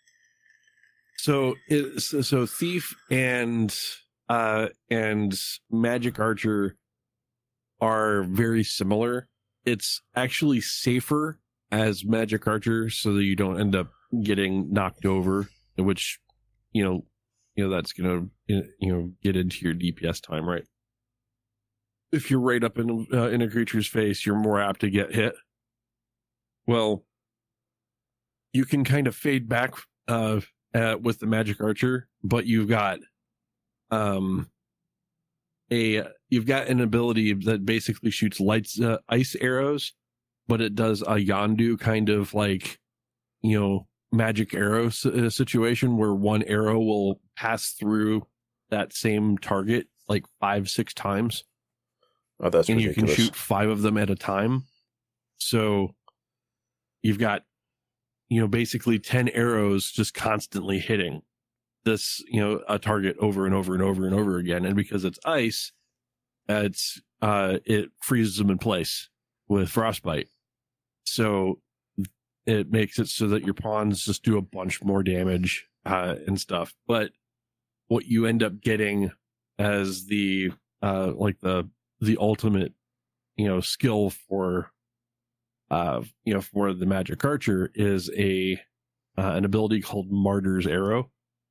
so it's so Thief and uh and Magic Archer are very similar. It's actually safer as Magic Archer so that you don't end up getting knocked over, which, you know, you know that's gonna, you know, get into your D P S time, right? If you're right up in uh, in a creature's face, you're more apt to get hit. Well, you can kind of fade back uh, uh, with the Magic Archer, but you've got um a you've got an ability that basically shoots lights uh, ice arrows, but it does a Yondu kind of like, you know, magic arrow s- situation where one arrow will pass through that same target like five six times. Oh, that's and ridiculous. You can shoot five of them at a time. So you've got, you know, basically ten arrows just constantly hitting this, you know, a target over and over and over and over again. And because it's ice, uh, it's uh, it freezes them in place with frostbite. So it makes it so that your pawns just do a bunch more damage uh, and stuff. But what you end up getting as the uh, like the the ultimate, you know, skill for uh, you know, for the Magic Archer is a uh, an ability called Martyr's Arrow.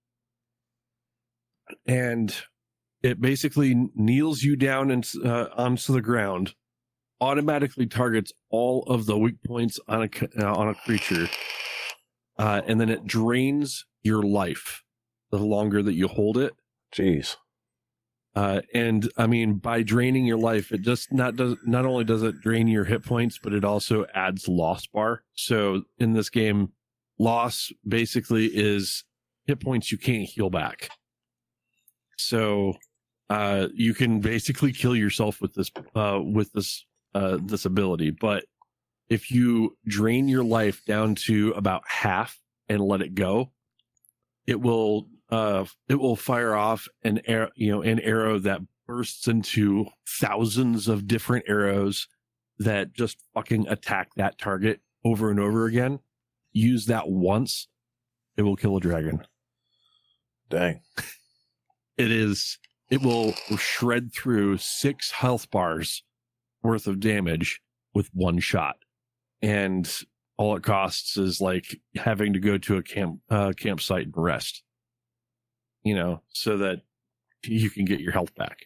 And it basically kneels you down and uh, onto the ground, automatically targets all of the weak points on a uh, on a creature, uh, and then it drains your life the longer that you hold it. Jeez. Uh, and I mean, by draining your life, it just not does not only does it drain your hit points, but it also adds loss bar. So in this game, loss basically is hit points you can't heal back. So uh, you can basically kill yourself with this uh, with this uh, this ability. But if you drain your life down to about half and let it go, it will. Uh, it will fire off an arrow, you know, an arrow that bursts into thousands of different arrows that just fucking attack that target over and over again. Use that once, it will kill a dragon. Dang. It is. It will shred through six health bars worth of damage with one shot, and all it costs is like having to go to a camp uh, campsite and rest. You know, so that you can get your health back.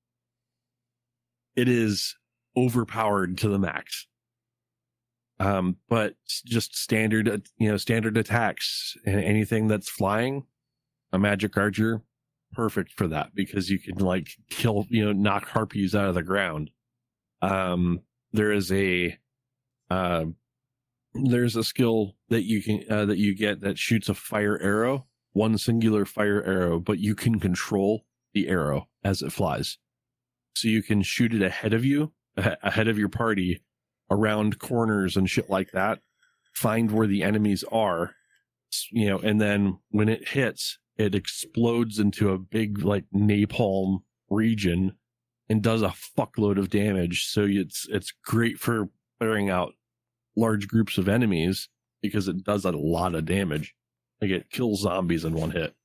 It is overpowered to the max. Um, but just standard, you know, standard attacks and anything that's flying, a magic archer, perfect for that because you can like kill, you know, knock harpies out of the ground. Um, there is a, uh, there's a skill that you can, uh, that you get that shoots a fire arrow. One singular fire arrow, but you can control the arrow as it flies. So you can shoot it ahead of you, ahead of your party, around corners and shit like that. Find where the enemies are, you know, and then when it hits, it explodes into a big, like, napalm region and does a fuckload of damage. So it's it's great for clearing out large groups of enemies because it does a lot of damage. Like it kills zombies in one hit.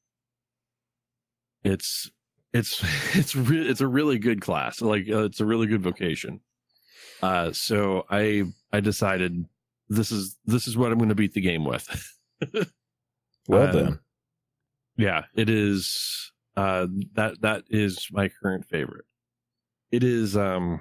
It's it's it's re- it's a really good class. Like uh, it's a really good vocation. Uh, so I I decided this is this is what I'm going to beat the game with. Well uh, then, yeah, it is. Uh, that that is my current favorite. It is. Um,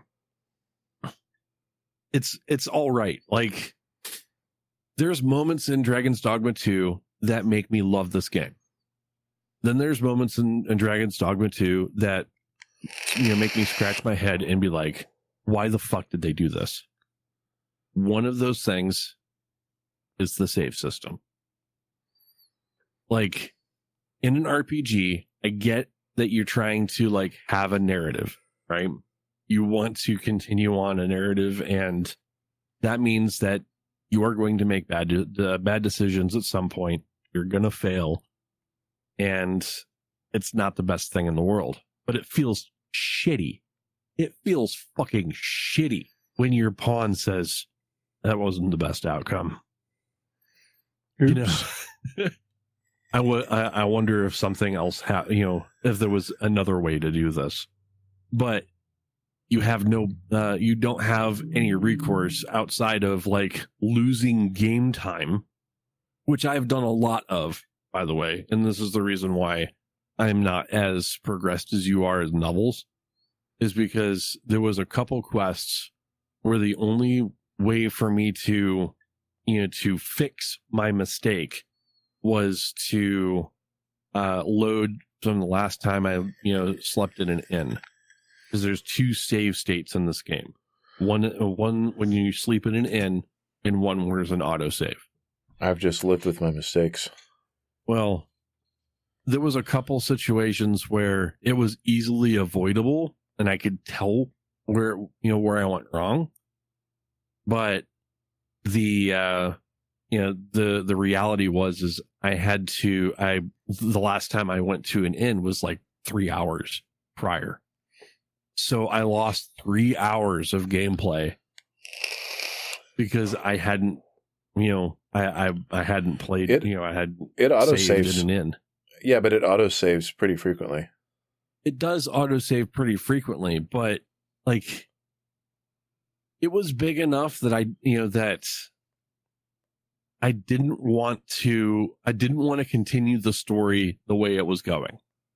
it's it's all right. Like there's moments in Dragon's Dogma two that make me love this game. Then there's moments in, in Dragon's Dogma two that, you know, make me scratch my head and be like, why the fuck did they do this? One of those things is the save system. Like, in an R P G, I get that you're trying to, like, have a narrative, right? You want to continue on a narrative, and that means that you are going to make bad, uh, bad decisions at some point. You're going to fail. And it's not the best thing in the world. But it feels shitty. It feels fucking shitty when your pawn says, that wasn't the best outcome. Oops. You know, I, w- I, I wonder if something else, ha- you know, if there was another way to do this. But you have no, uh, you don't have any recourse outside of like losing game time, which I've done a lot of, by the way. And this is the reason why I'm not as progressed as you are as novels, is because there was a couple quests where the only way for me to, you know, to fix my mistake was to uh, load from the last time I, you know, slept in an inn. Because there's two save states in this game. One, one when you sleep in an inn, and one where there's an autosave. I've just lived with my mistakes. Well, there was a couple situations where it was easily avoidable, and I could tell where, you know, where I went wrong. But the, uh, you know, the, the reality was, is I had to, I, the last time I went to an inn was like three hours prior. So I lost three hours of gameplay because I hadn't, you know, I, I, I hadn't played, it, you know, I had it auto saved saves in an inn. Yeah, but it auto saves pretty frequently. It does autosave pretty frequently, but like it was big enough that I, you know, that I didn't want to, I didn't want to continue the story the way it was going.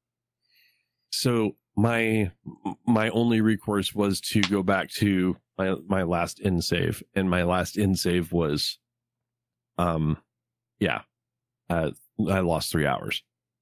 So my, my only recourse was to go back to my, my last in save, and my last in save was, um, yeah, uh, I lost three hours.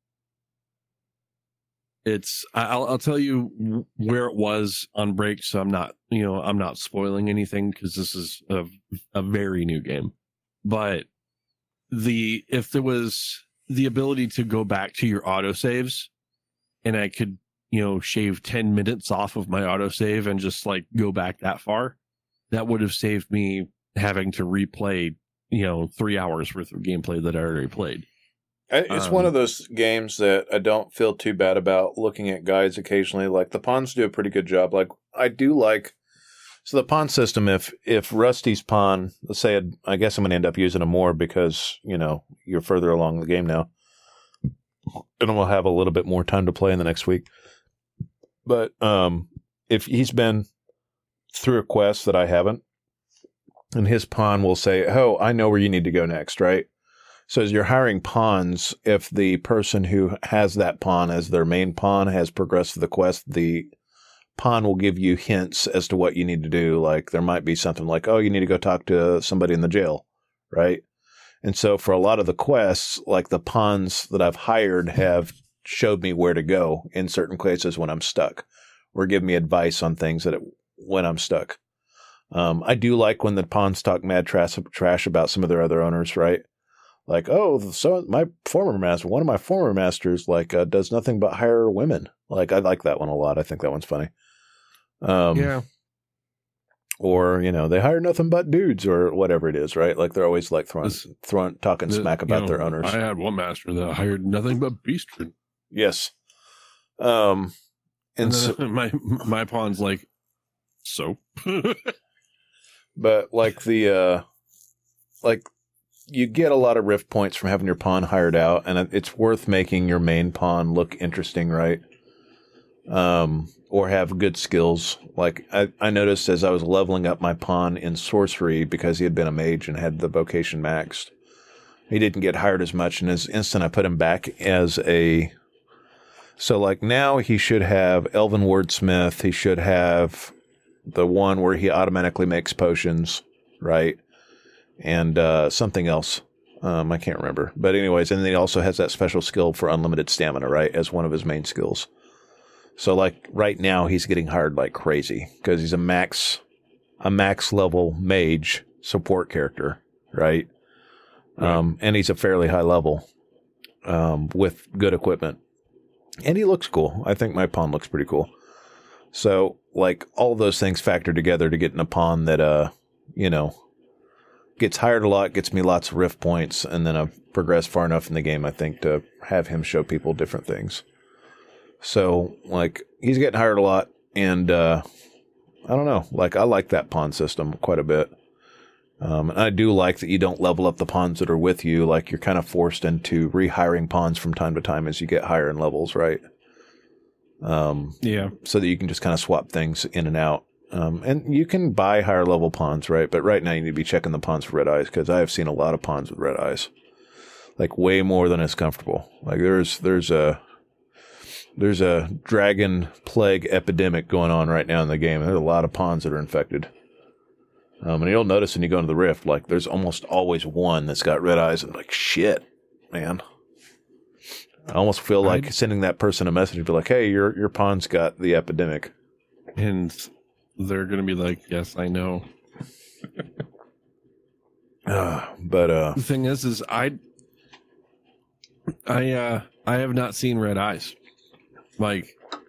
It's I'll I'll tell you where it was on break, so I'm not you know I'm not spoiling anything because this is a a very new game. But the if there was the ability to go back to your autosaves, and I could you know shave ten minutes off of my autosave and just like go back that far, that would have saved me having to replay you know three hours worth of gameplay that I already played. It's um, one of those games that I don't feel too bad about looking at guides occasionally. Like the pawns do a pretty good job. Like I do like, so the pawn system, if, if Rusty's pawn, let's say, I'd, I guess I'm going to end up using him more because, you know, you're further along the game now. And we'll have a little bit more time to play in the next week. But um, if he's been through a quest that I haven't, and his pawn will say, oh, I know where you need to go next, right? So as you're hiring pawns, if the person who has that pawn as their main pawn has progressed to the quest, the pawn will give you hints as to what you need to do. Like there might be something like, oh, you need to go talk to somebody in the jail, right? And so for a lot of the quests, like the pawns that I've hired have showed me where to go in certain places when I'm stuck, or give me advice on things that it, when I'm stuck. Um, I do like when the pawns talk mad trash, trash about some of their other owners, right? Like, oh, so my former master, one of my former masters, like, uh, does nothing but hire women. Like, I like that one a lot. I think that one's funny. Um, yeah. Or, you know, they hire nothing but dudes or whatever it is, right? Like, they're always like throwing, this, throwing talking the, smack about you know, their owners. I had one master that hired nothing but beastmen. Yes. Um, and, and so, my my pawn's like, so. But like the, uh, like. You get a lot of rift points from having your pawn hired out, and it's worth making your main pawn look interesting, right? Um, or have good skills. Like I, I noticed as I was leveling up my pawn in sorcery because he had been a mage and had the vocation maxed, he didn't get hired as much. And as instant, I put him back as a. So like now he should have Elven Wordsmith. He should have the one where he automatically makes potions, right? And uh, something else. Um, I can't remember. But anyways, and then he also has that special skill for unlimited stamina, right, as one of his main skills. So like right now he's getting hired like crazy because he's a max a max level mage support character, right? right. Um, and he's a fairly high level um, with good equipment. And he looks cool. I think my pawn looks pretty cool. So like all those things factor together to get in a pawn that, uh, you know, gets hired a lot, gets me lots of rift points, and then I've progressed far enough in the game, I think, to have him show people different things. So, like, he's getting hired a lot, and uh, I don't know. Like, I like that pawn system quite a bit. Um, and I do like that you don't level up the pawns that are with you. Like, you're kind of forced into rehiring pawns from time to time as you get higher in levels, right? Um, yeah. So that you can just kind of swap things in and out. Um, and you can buy higher level pawns, right? But right now you need to be checking the pawns for red eyes because I have seen a lot of pawns with red eyes, like way more than is comfortable. Like there's there's a there's a dragon plague epidemic going on right now in the game. There's a lot of pawns that are infected. Um, and you'll notice when you go into the rift, like there's almost always one that's got red eyes. And like shit, man. I almost feel like I'd... sending that person a message to be like, hey, your your pawn's got the epidemic. And they're going to be like, yes, I know. uh, but uh, the thing is, is I, I, uh, I have not seen red eyes. Like,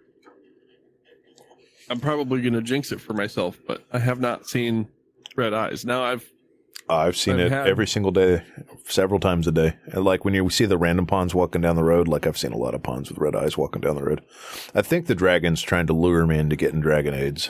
I'm probably going to jinx it for myself, but I have not seen red eyes. Now I've, I've seen I've it had... every single day, several times a day. And like when you see the random pawns walking down the road, like I've seen a lot of pawns with red eyes walking down the road. I think the dragon's trying to lure me into getting dragon aids.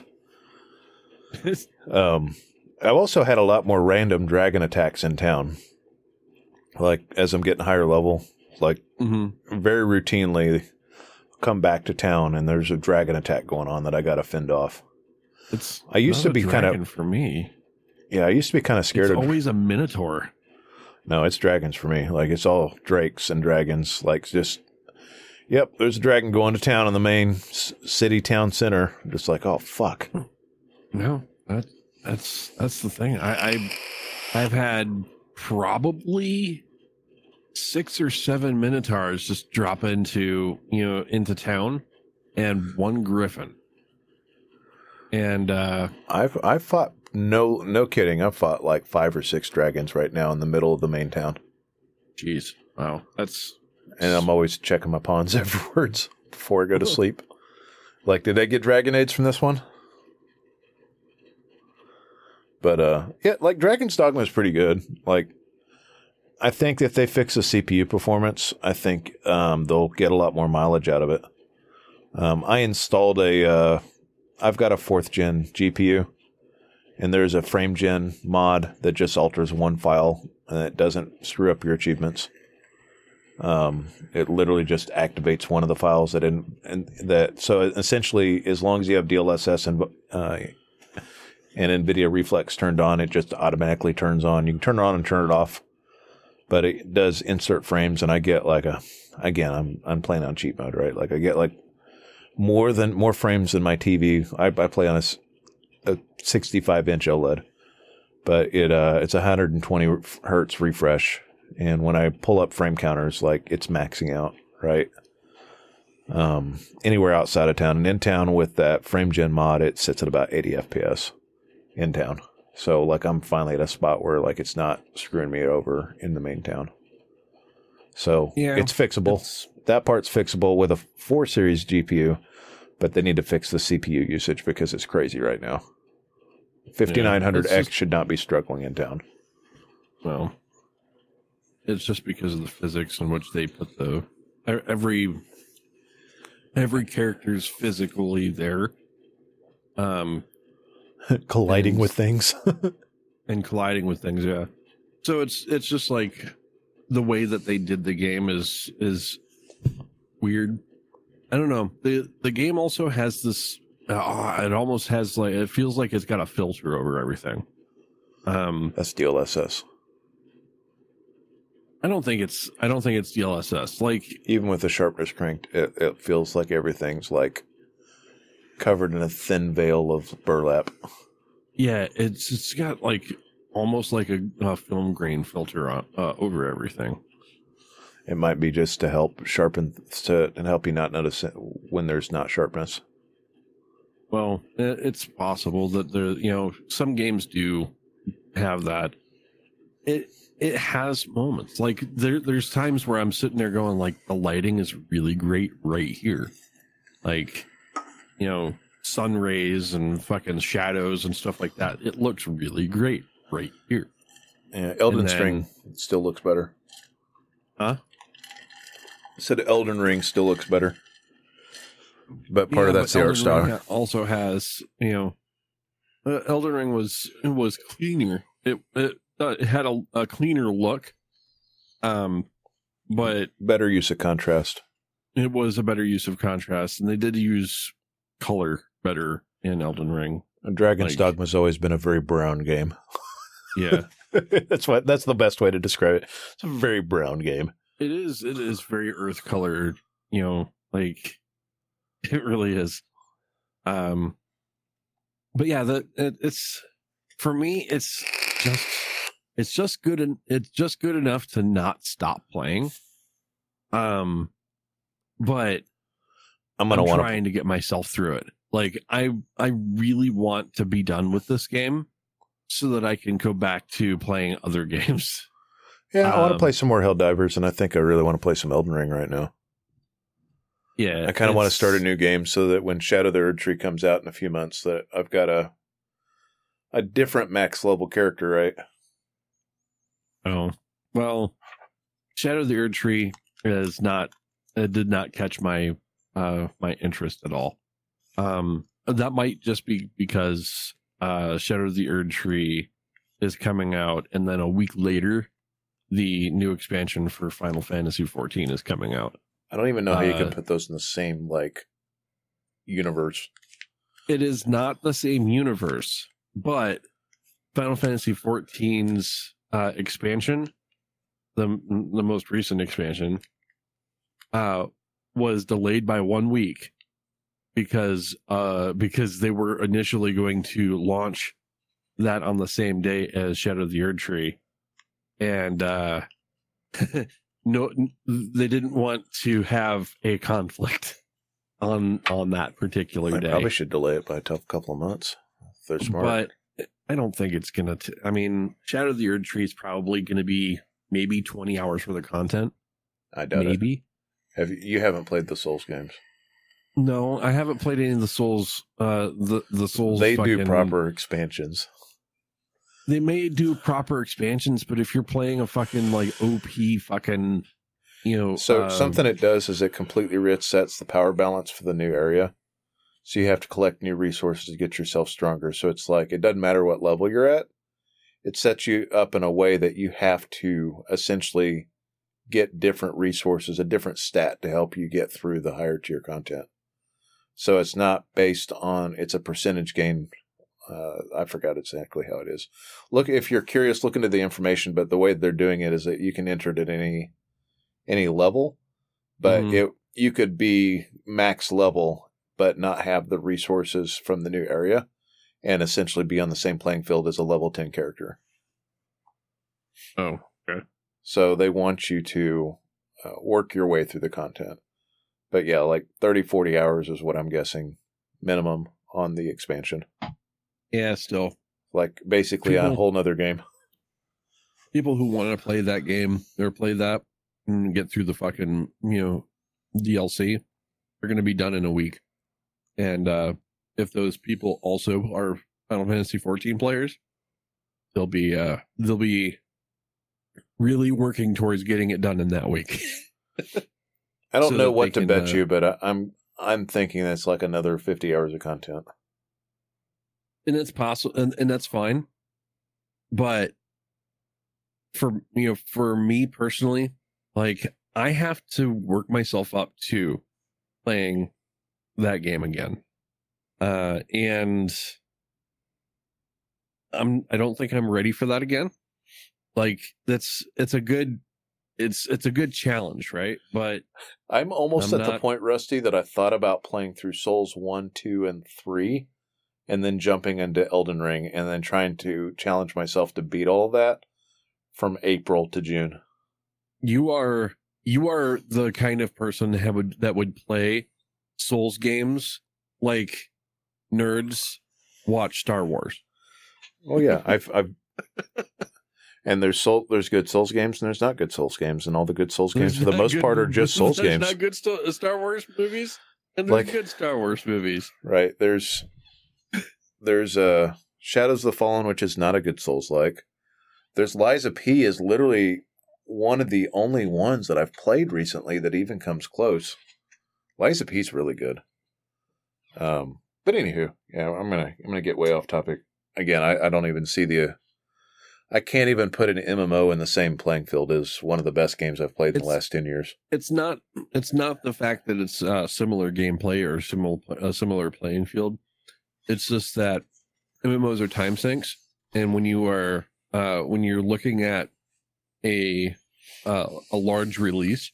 um, I've also had a lot more random dragon attacks in town. Like as I'm getting higher level, like mm-hmm. very routinely come back to town and there's a dragon attack going on that I got to fend off. It's I used to be kind of for me. Yeah, I used to be kind of scared it's of. Always a minotaur. No, it's dragons for me. Like it's all drakes and dragons. Like just, yep, there's a dragon going to town in the main s- city town center. Just like, oh fuck. No, that that's that's the thing. I, I I've had probably six or seven Minotaurs just drop into, you know, into town, and one Griffin. And uh, I've I've fought no no kidding. I've fought like five or six dragons right now in the middle of the main town. Jeez, wow, that's and I'm always checking my pawns afterwards before I go to sleep. Like, did I get dragonades from this one? But uh, yeah, like Dragon's Dogma is pretty good. Like, I think if they fix the C P U performance, I think um, they'll get a lot more mileage out of it. Um, I installed a. Uh, I've got a fourth gen G P U, and there's a frame gen mod that just alters one file and it doesn't screw up your achievements. Um, it literally just activates one of the files that in and that. So essentially, as long as you have D L S S and uh, and NVIDIA Reflex turned on, it just automatically turns on. You can turn it on and turn it off, but it does insert frames, and I get like a. Again, I'm I'm playing on cheat mode, right? Like I get like. More than more frames than my T V. I, I play on a, a sixty-five inch OLED, but it uh it's one hundred twenty hertz refresh, and when I pull up frame counters, like it's maxing out, right? Um, anywhere outside of town and in town with that frame gen mod, it sits at about eighty F P S in town. So like I'm finally at a spot where like it's not screwing me over in the main town. So yeah, it's fixable. It's... That part's fixable with a four series G P U, but they need to fix the C P U usage because it's crazy right now. fifty-nine hundred X yeah, just... should not be struggling in town. Well, it's just because of the physics in which they put the every every character's physically there, um, colliding and, with things and colliding with things. Yeah, so it's it's just like the way that they did the game is is. Weird. I don't know. The the game also has this uh, it almost has like it feels like it's got a filter over everything. Um That's D L S S. I don't think it's I don't think it's D L S S. Like even with the sharpness cranked, it, it feels like everything's like covered in a thin veil of burlap. Yeah, it's it's got like almost like a, a film grain filter on, uh, over everything. It might be just to help sharpen to and help you not notice it when there's not sharpness. Well, it's possible that there, you know, some games do have that. It it has moments like there. There's times where I'm sitting there going like the lighting is really great right here, like you know, sun rays and fucking shadows and stuff like that. It looks really great right here. Yeah, Elden then, Ring still looks better. Huh? I said Elden Ring still looks better. But part yeah, of that's the art style. Also has, you know, uh, Elden Ring was was cleaner. It it, uh, it had a, a cleaner look, um, but better use of contrast. It was a better use of contrast, and they did use color better in Elden Ring. And Dragon's like, Dogma's always been a very brown game. Yeah, that's what that's the best way to describe it. It's a very brown game. It is. It is very earth colored. You know, like. It really is. Um, but yeah, the it, it's for me. It's just it's just good and it's just good enough to not stop playing. Um, but I'm gonna want trying to get myself through it. Like I I really want to be done with this game so that I can go back to playing other games. Yeah, I um, want to play some more Helldivers, and I think I really want to play some Elden Ring right now. Yeah, I kind of want to start a new game so that when Shadow of the Erdtree comes out in a few months, that I've got a a different max level character, right? Oh well, Shadow of the Erdtree is not. It did not catch my uh, my interest at all. Um, that might just be because uh, Shadow of the Erdtree is coming out, and then a week later, the new expansion for Final Fantasy fourteen is coming out. I don't even know how you can put those in the same, like, universe. It is not the same universe, but Final Fantasy fourteen's uh, expansion, the the most recent expansion, uh, was delayed by one week because uh, because they were initially going to launch that on the same day as Shadow of the Erdtree, and uh, no, they didn't want to have a conflict on on that particular I day. probably should delay it by a tough couple of months. If they're smart. But I don't think it's gonna. T- I mean, Shadow of the Erd Tree is probably gonna be maybe twenty hours worth of content. I doubt maybe. it. Have you, you haven't played the Souls games? No, I haven't played any of the Souls. Uh, the the Souls. They fucking, do proper expansions. They may do proper expansions, but if you're playing a fucking like O P fucking, you know, So uh, something it does is it completely resets the power balance for the new area. So you have to collect new resources to get yourself stronger. So it's like it doesn't matter what level you're at. It sets you up in a way that you have to essentially get different resources, a different stat to help you get through the higher tier content. So it's not based on, it's a percentage gain. Uh, I forgot exactly how it is. Look, if you're curious, look into the information, but the way they're doing it is that you can enter it at any, any level, but Mhm. it, you could be max level, but not have the resources from the new area and essentially be on the same playing field as a level ten character. Oh, okay. So they want you to uh, work your way through the content. But yeah, like thirty, forty hours is what I'm guessing minimum on the expansion. Yeah, still. Like basically People- a whole nother game. People who want to play that game or play that and get through the fucking, you know, D L C are going to be done in a week. And uh, if those people also are Final Fantasy fourteen players, they'll be uh, they'll be really working towards getting it done in that week. I don't So know that what they to can, bet uh, you, but I, I'm I'm thinking that's like another fifty hours of content. And it's possible, and, and that's fine. But for you know, for me personally, like I have to work myself up to playing that game again, uh, and I'm I don't think I'm ready for that again. Like that's it's a good it's it's a good challenge, right? But I'm almost I'm at the not- point, Rusty, that I thought about playing through Souls one, two, and three, and then jumping into Elden Ring, and then trying to challenge myself to beat all of that from April to June. you are you are the kind of person that would that would play Souls games like nerds watch Star Wars. Oh yeah, I've, I've, and there's soul, there's good Souls games and there's not good Souls games, and all the good Souls games There's for the not most good- part are just Souls there's games, Not good sto- Star Wars movies, and there's Like- good Star Wars movies. right? There's, there's uh Shadows of the Fallen, which is not a good Souls like. There's Lies of P is literally one of the only ones that I've played recently that even comes close. Lies of P is really good. Um, but anywho, yeah, I'm gonna I'm gonna get way off topic again. I, I don't even see the. I can't even put an M M O in the same playing field as one of the best games I've played in the It's- last ten years. It's not it's not the fact that it's uh, similar gameplay or similar a similar playing field. It's just that M M Os are time sinks, and when you are uh, when you're looking at a uh, a large release,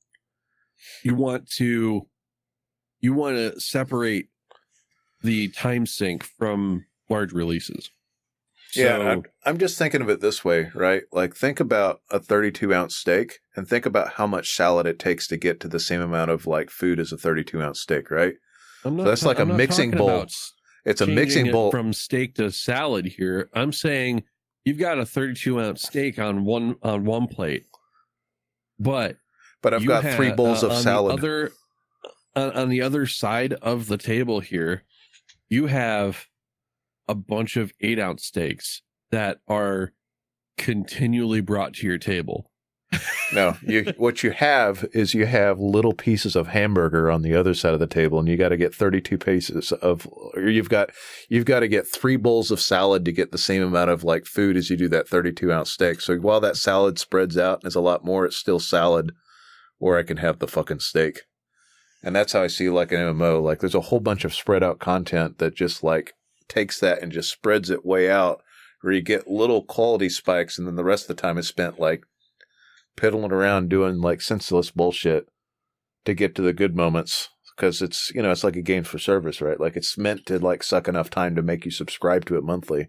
you want to you want to separate the time sink from large releases. Yeah, So- I'm, I'm just thinking of it this way, right? Like, think about a thirty-two ounce steak and think about how much salad it takes to get to the same amount of like food as a thirty-two ounce steak, right? I'm not So that's ta- like a I'm not mixing talking bowl. about s- It's a changing mixing it bowl. from steak to salad here. I'm saying you've got a thirty-two ounce steak on one on one plate, but but I've you got have, three bowls uh, of on salad. The other, on, on the other side of the table here, you have a bunch of eight ounce steaks that are continually brought to your table. No, you what you have is you have little pieces of hamburger on the other side of the table, and you got to get thirty-two pieces of. Or you've got you've got to get three bowls of salad to get the same amount of like food as you do that thirty-two ounce steak. So while that salad spreads out and is a lot more, it's still salad, or I can have the fucking steak. And that's how I see like an M M O. Like there's a whole bunch of spread out content that just like takes that and just spreads it way out, where you get little quality spikes, and then the rest of the time is spent like piddling around doing like senseless bullshit to get to the good moments, because it's, you know, it's like a game for service, right? Like it's meant to like suck enough time to make you subscribe to it monthly,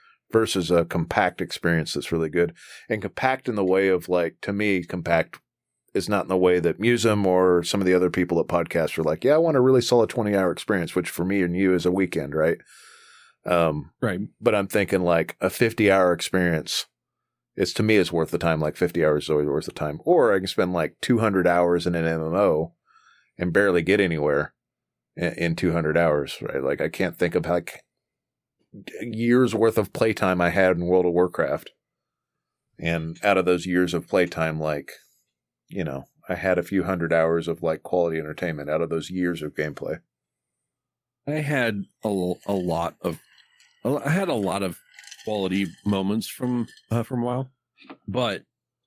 versus a compact experience that's really good. And compact in the way of like, to me, compact is not in the way that Musum or some of the other people at podcasts are like, yeah, I want a really solid twenty hour experience, which for me and you is a weekend, right? Um, right. But I'm thinking like a fifty hour experience is to me is worth the time. Like fifty hours is always worth the time. Or I can spend like two hundred hours in an M M O and barely get anywhere in, in two hundred hours, right? Like I can't think of like years worth of playtime I had in World of Warcraft. And out of those years of playtime, like, you know, I had a few hundred hours of like quality entertainment out of those years of gameplay. I had a, a lot of, I had a lot of quality moments from uh, from WoW, but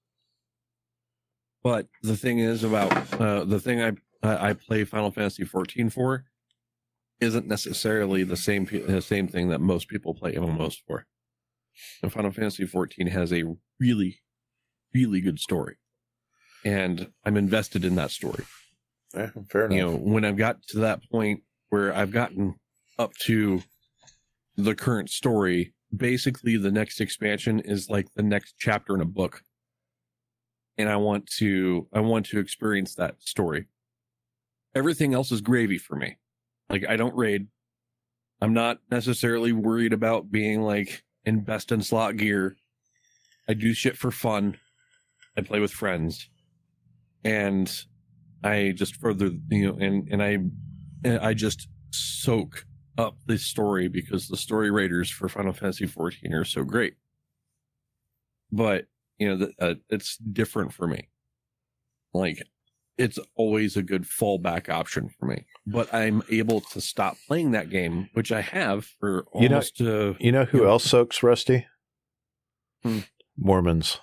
but the thing is about uh, the thing I I play Final Fantasy fourteen for isn't necessarily the same the same thing that most people play M M Os for. And Final Fantasy fourteen has a really, really good story. And I'm invested in that story. Yeah, fair enough. You know, when I've got to that point where I've gotten up to the current story, basically the next expansion is like the next chapter in a book. And I want to, I want to experience that story. Everything else is gravy for me. Like I don't raid. I'm not necessarily worried about being like in best in slot gear. I do shit for fun. I play with friends. And I just further, you know, and, and I, and I just soak up the story because the story raiders for Final Fantasy fourteen are so great. But, you know, the, uh, it's different for me. Like, it's always a good fallback option for me. But I'm able to stop playing that game, which I have for almost... You know, uh, you know who you know, else soaks, Rusty? Hmm. Mormons.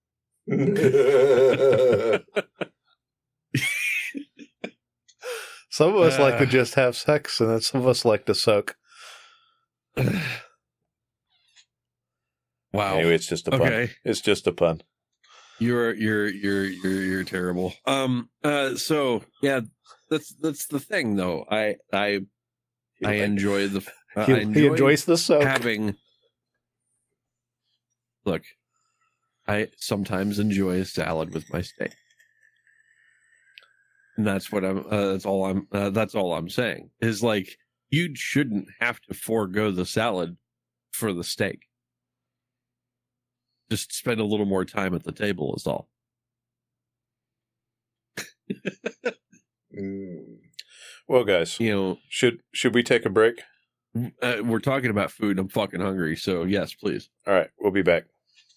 Some of us uh, like to just have sex, and then some of us like to soak. Wow. Anyway, it's just a pun. Okay. It's just a pun. You're you're you're you're you're terrible. Um. Uh. So yeah, that's that's the thing, though. I I I enjoy the. Uh, he, I enjoy he enjoys the soak. Having. Look, I sometimes enjoy a salad with my steak. And that's what I'm. Uh, that's all I'm. Uh, that's all I'm saying is like you shouldn't have to forego the salad for the steak. Just spend a little more time at the table is all. mm. Well, guys, you know, should should we take a break? Uh, we're talking about food. I'm fucking hungry. So yes, please. All right, we'll be back.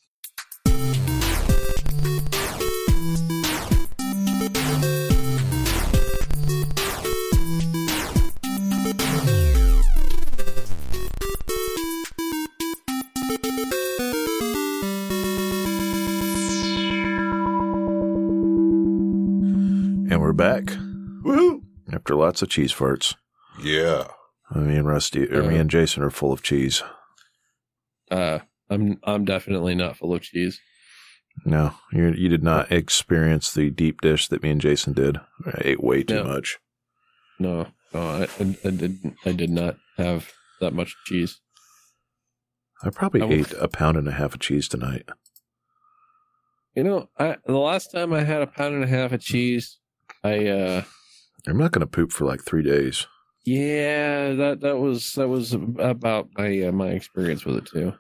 And we're back. Woohoo! After lots of cheese farts. Yeah. Me and Rusty, or uh, me and Jason are full of cheese. Uh, I'm I'm definitely not full of cheese. No, you you did not experience the deep dish that me and Jason did. I ate way too no. much. No, no, I, I, I did I did not have that much cheese. I probably I ate a pound and a half of cheese tonight. You know, I the last time I had a pound and a half of cheese, I uh, I'm not going to poop for like three days. Yeah, that that was that was about my uh, my experience with it too.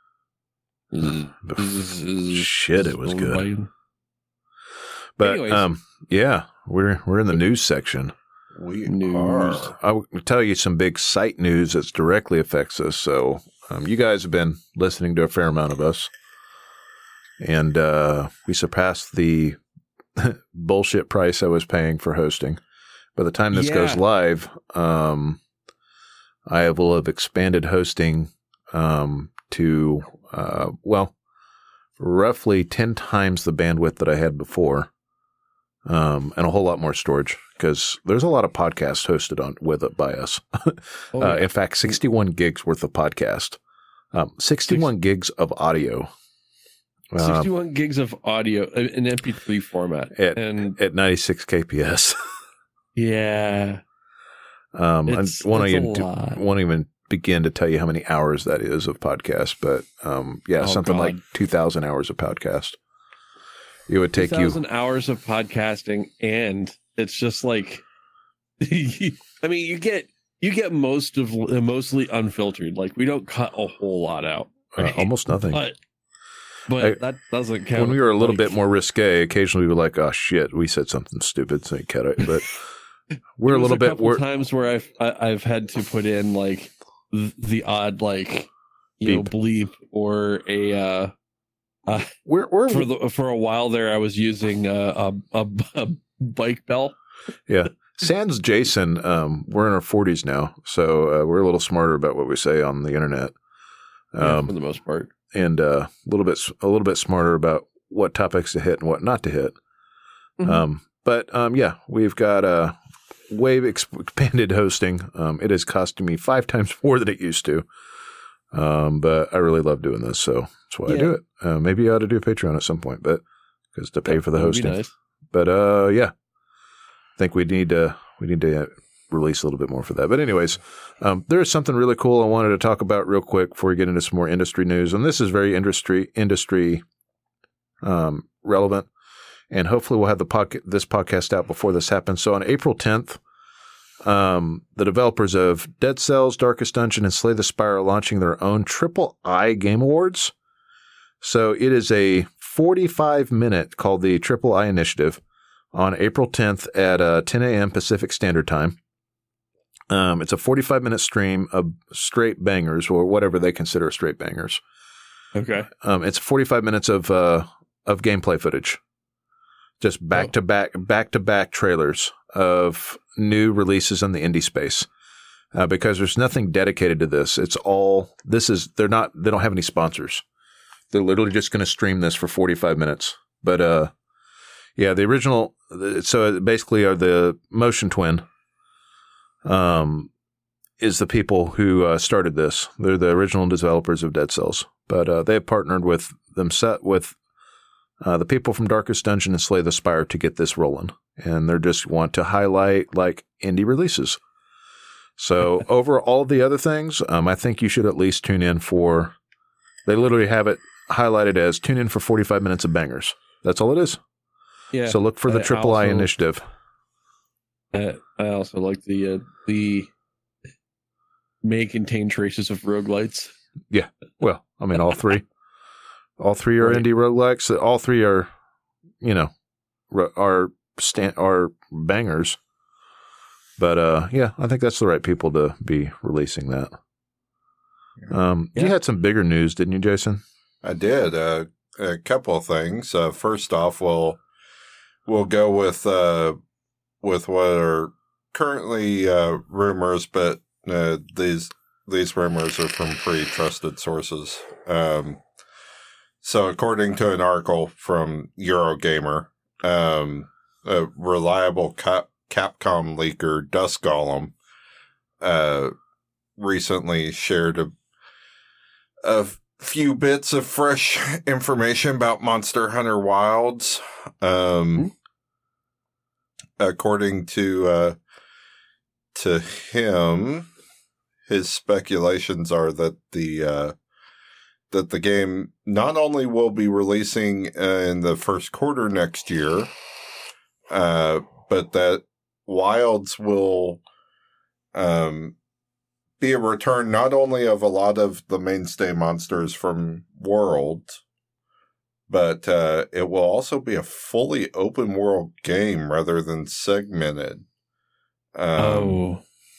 Shit, it was good. But Anyways. um, yeah, we're we're in the news section. We news. are. I will tell you some big site news that directly affects us. So um, you guys have been listening to a fair amount of us, and uh, we surpassed the bullshit price I was paying for hosting. By the time this yeah. goes live, um, I will have expanded hosting um, to, uh, well, roughly ten times the bandwidth that I had before, um, and a whole lot more storage because there's a lot of podcasts hosted on with it by us. oh, yeah. uh, in fact, sixty-one gigs worth of podcast, um, sixty-one Six- gigs of audio. sixty-one um, gigs of audio in M P three format at, and at ninety-six K P S. Yeah. Um, it's, I won't even, won't even begin to tell you how many hours that is of podcast, but um, yeah, oh, something God. like two thousand hours of podcast. it would take you thousand hours of podcasting, and it's just like, I mean, you get you get most of mostly unfiltered. Like we don't cut a whole lot out, uh, right? almost nothing. But, but I, that doesn't count. When we were a little like, bit more risque, occasionally we were like, "Oh shit, we said something stupid," so you cut it. But we're a little a bit. couple We're, times where I've I, I've had to put in like th- the odd like you know Beep. bleep or a. Uh, uh, we're we're for the for a while there, I was using a a, a, a bike bell. yeah. Sans Jason, um, we're in our forties now, so uh, we're a little smarter about what we say on the internet, Yeah, um, for the most part. and uh, a little bit a little bit smarter about what topics to hit and what not to hit. Mhm. Um, but um, yeah, we've got a way exp- expanded hosting. Um, it is costing me five times more than it used to. Um, but I really love doing this, so that's why I Yeah. do it. Uh, maybe I ought to do a Patreon at some point, but because to pay for the That would be hosting. nice. But uh, yeah, I think we need to we need to release a little bit more for that. But anyways, um, there is something really cool I wanted to talk about real quick before we get into some more industry news, and this is very industry industry um, relevant. And hopefully, we'll have the podca- this podcast out before this happens. So on April tenth. Um, the developers of Dead Cells, Darkest Dungeon, and Slay the Spire are launching their own Triple I Game Awards. So it is a forty-five minute called the Triple I Initiative on April tenth at uh, ten a.m. Pacific Standard Time. Um, it's a forty-five minute stream of straight bangers, or whatever they consider straight bangers. Okay. Um, it's forty-five minutes of uh, of gameplay footage, just back to back, back to back trailers of new releases in the indie space. Uh, because there's nothing dedicated to this. It's all this is. They're not. They don't have any sponsors. They're literally just going to stream this for forty-five minutes. But uh, yeah, the original. So basically, are the Motion Twin. Um, is the people who uh, started this. They're the original developers of Dead Cells, but uh, they have partnered with them set with uh, the people from Darkest Dungeon and Slay the Spire to get this rolling, and they just want to highlight like indie releases. So over all the other things, um, I think you should at least tune in for. They literally have it highlighted as tune in for forty-five minutes of bangers. That's all it is. Yeah. So look for the I Triple I also- Initiative. Uh, I also like the uh, the may contain traces of roguelites. Well, I mean, all three, all three are Right. indie roguelikes. All three are, you know, ro- are stand are bangers. But uh, yeah, I think that's the right people to be releasing that. Um, You Yeah. had some bigger news, didn't you, Jason? I did uh, a couple of things. Uh, first off, we'll we'll go with uh, with what are currently uh, rumors, but uh, these these rumors are from pretty trusted sources. Um, so, according to an article from Eurogamer, um, a reliable Cap- Capcom leaker, Dust Golem, uh, recently shared a a few bits of fresh information about Monster Hunter Wilds. Um, according to uh, to him, his speculations are that the uh, that the game not only will be releasing uh, in the first quarter next year, uh, but that Wilds will um, be a return not only of a lot of the mainstay monsters from Worlds, but uh, it will also be a fully open world game rather than segmented. Um, Oh.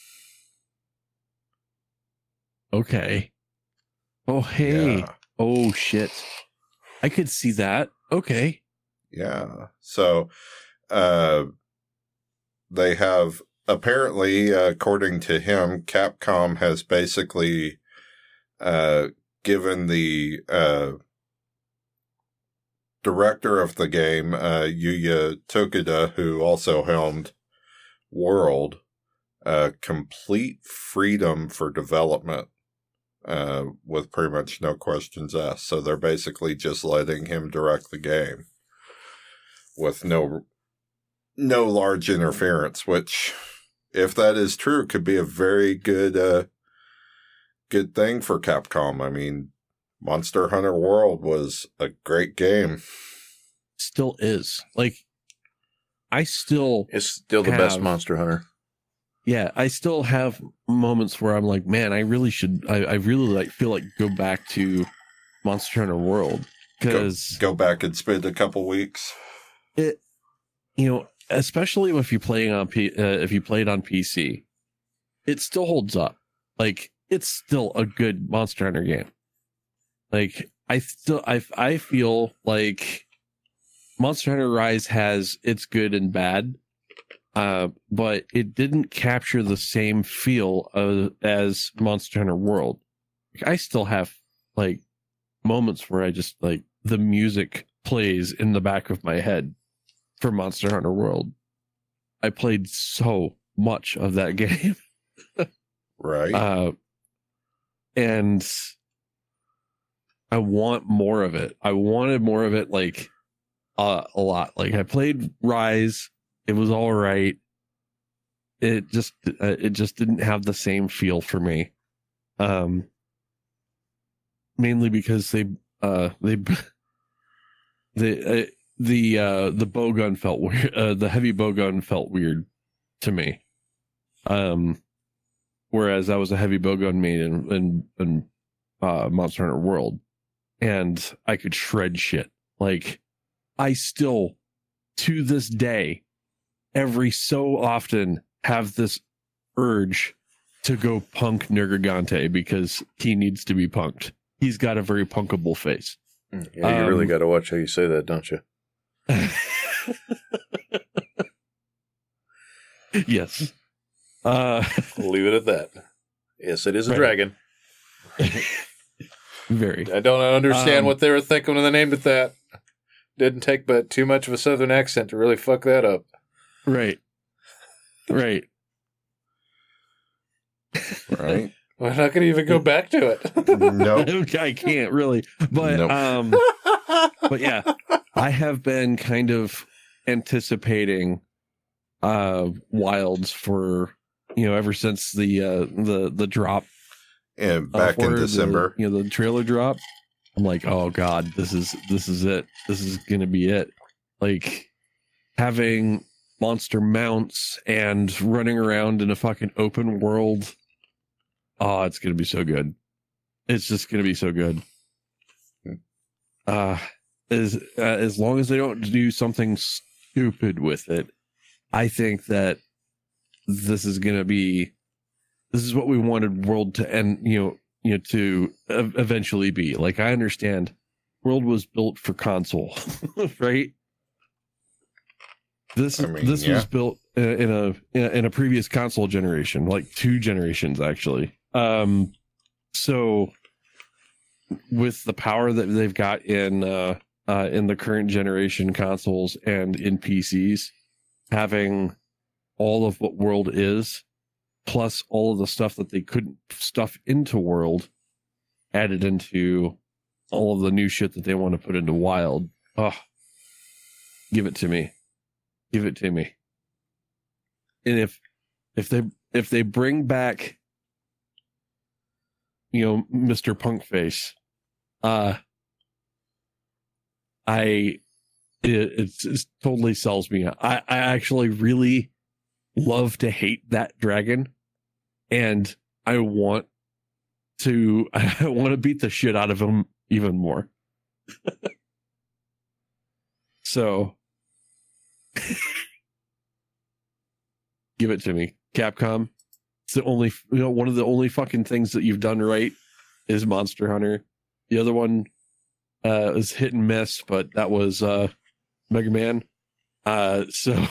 Okay. Oh, hey. yeah, Oh, shit. I could see that. Okay. yeah. So, uh, they have apparently, uh, according to him, Capcom has basically uh, given the uh, director of the game, uh, Yuya Tokuda, who also helmed World, uh, complete freedom for development, uh, with pretty much no questions asked. So they're basically just letting him direct the game with no no large interference, which, if that is true, could be a very good uh, good thing for Capcom. I mean, Monster Hunter World was a great game. still is. Like, I still, It's still the have, best Monster Hunter. yeah, I still have moments where I'm like, man, I really should, I, I really like feel like go back to Monster Hunter World because Go, go back and spend a couple weeks. it, you know, especially if you play on P, uh, if you played on P C, it still holds up. Like, it's still a good Monster Hunter game. Like, I still, I, I feel like Monster Hunter Rise has its good and bad, uh, but it didn't capture the same feel of, as Monster Hunter World. Like, I still have like moments where I just like the music plays in the back of my head for Monster Hunter World. I played so much of that game. Right. Uh, and I want more of it. I wanted more of it, like, uh, a lot. Like, I played Rise. It was all right. It just, uh, it just didn't have the same feel for me. Um, mainly because they, uh, they, the, uh, the, uh, the bow gun felt weird. Uh, the heavy bow gun felt weird to me. Um, whereas I was a heavy bowgun main in, in, in uh, Monster Hunter World, and I could shred shit. Like, I still, to this day, every so often have this urge to go punk Nergigante because he needs to be punked. He's got a very punkable face. Yeah, you Um, really got to watch how you say that, don't you? Yes. Uh, Leave it at that. Yes, it is a Right. dragon. very. I don't understand Um, what they were thinking when they named it that. Didn't take but too much of a southern accent to really fuck that up. Right. Right. Right. We're not going to even go back to it. Nope. I can't really. But Nope. um but yeah, I have been kind of anticipating uh Wilds for, you know, ever since the uh the the drop And uh, back in for the- December. you know, the trailer drop. I'm like, "Oh god, this is this is it. This is going to be it." Like having monster mounts and running around in a fucking open world. Oh, it's going to be so good. It's just going to be so good. Uh, as, uh, as long as they don't do something stupid with it, I think that this is going to be, this is what we wanted World to end, you know, you know, to ev- eventually be. Like, I understand World was built for console, right? This, I mean, this yeah. was built in a, in a, in a previous console generation, like two generations, actually. Um, so with the power that they've got in, uh, uh, in the current generation consoles and in P Cs, having all of what World is, plus all of the stuff that they couldn't stuff into World, added into all of the new shit that they want to put into Wild. Oh, give it to me. Give it to me. And if, if they, if they bring back, you know, Mister Punkface, uh, I, it, it's, it totally sells me. I, I actually really love to hate that dragon, and I want to, I want to beat the shit out of him even more. So, give it to me, Capcom. It's the only, you know, one of the only fucking things that you've done right is Monster Hunter. The other one uh, is hit and miss, but that was uh, Mega Man. Uh, so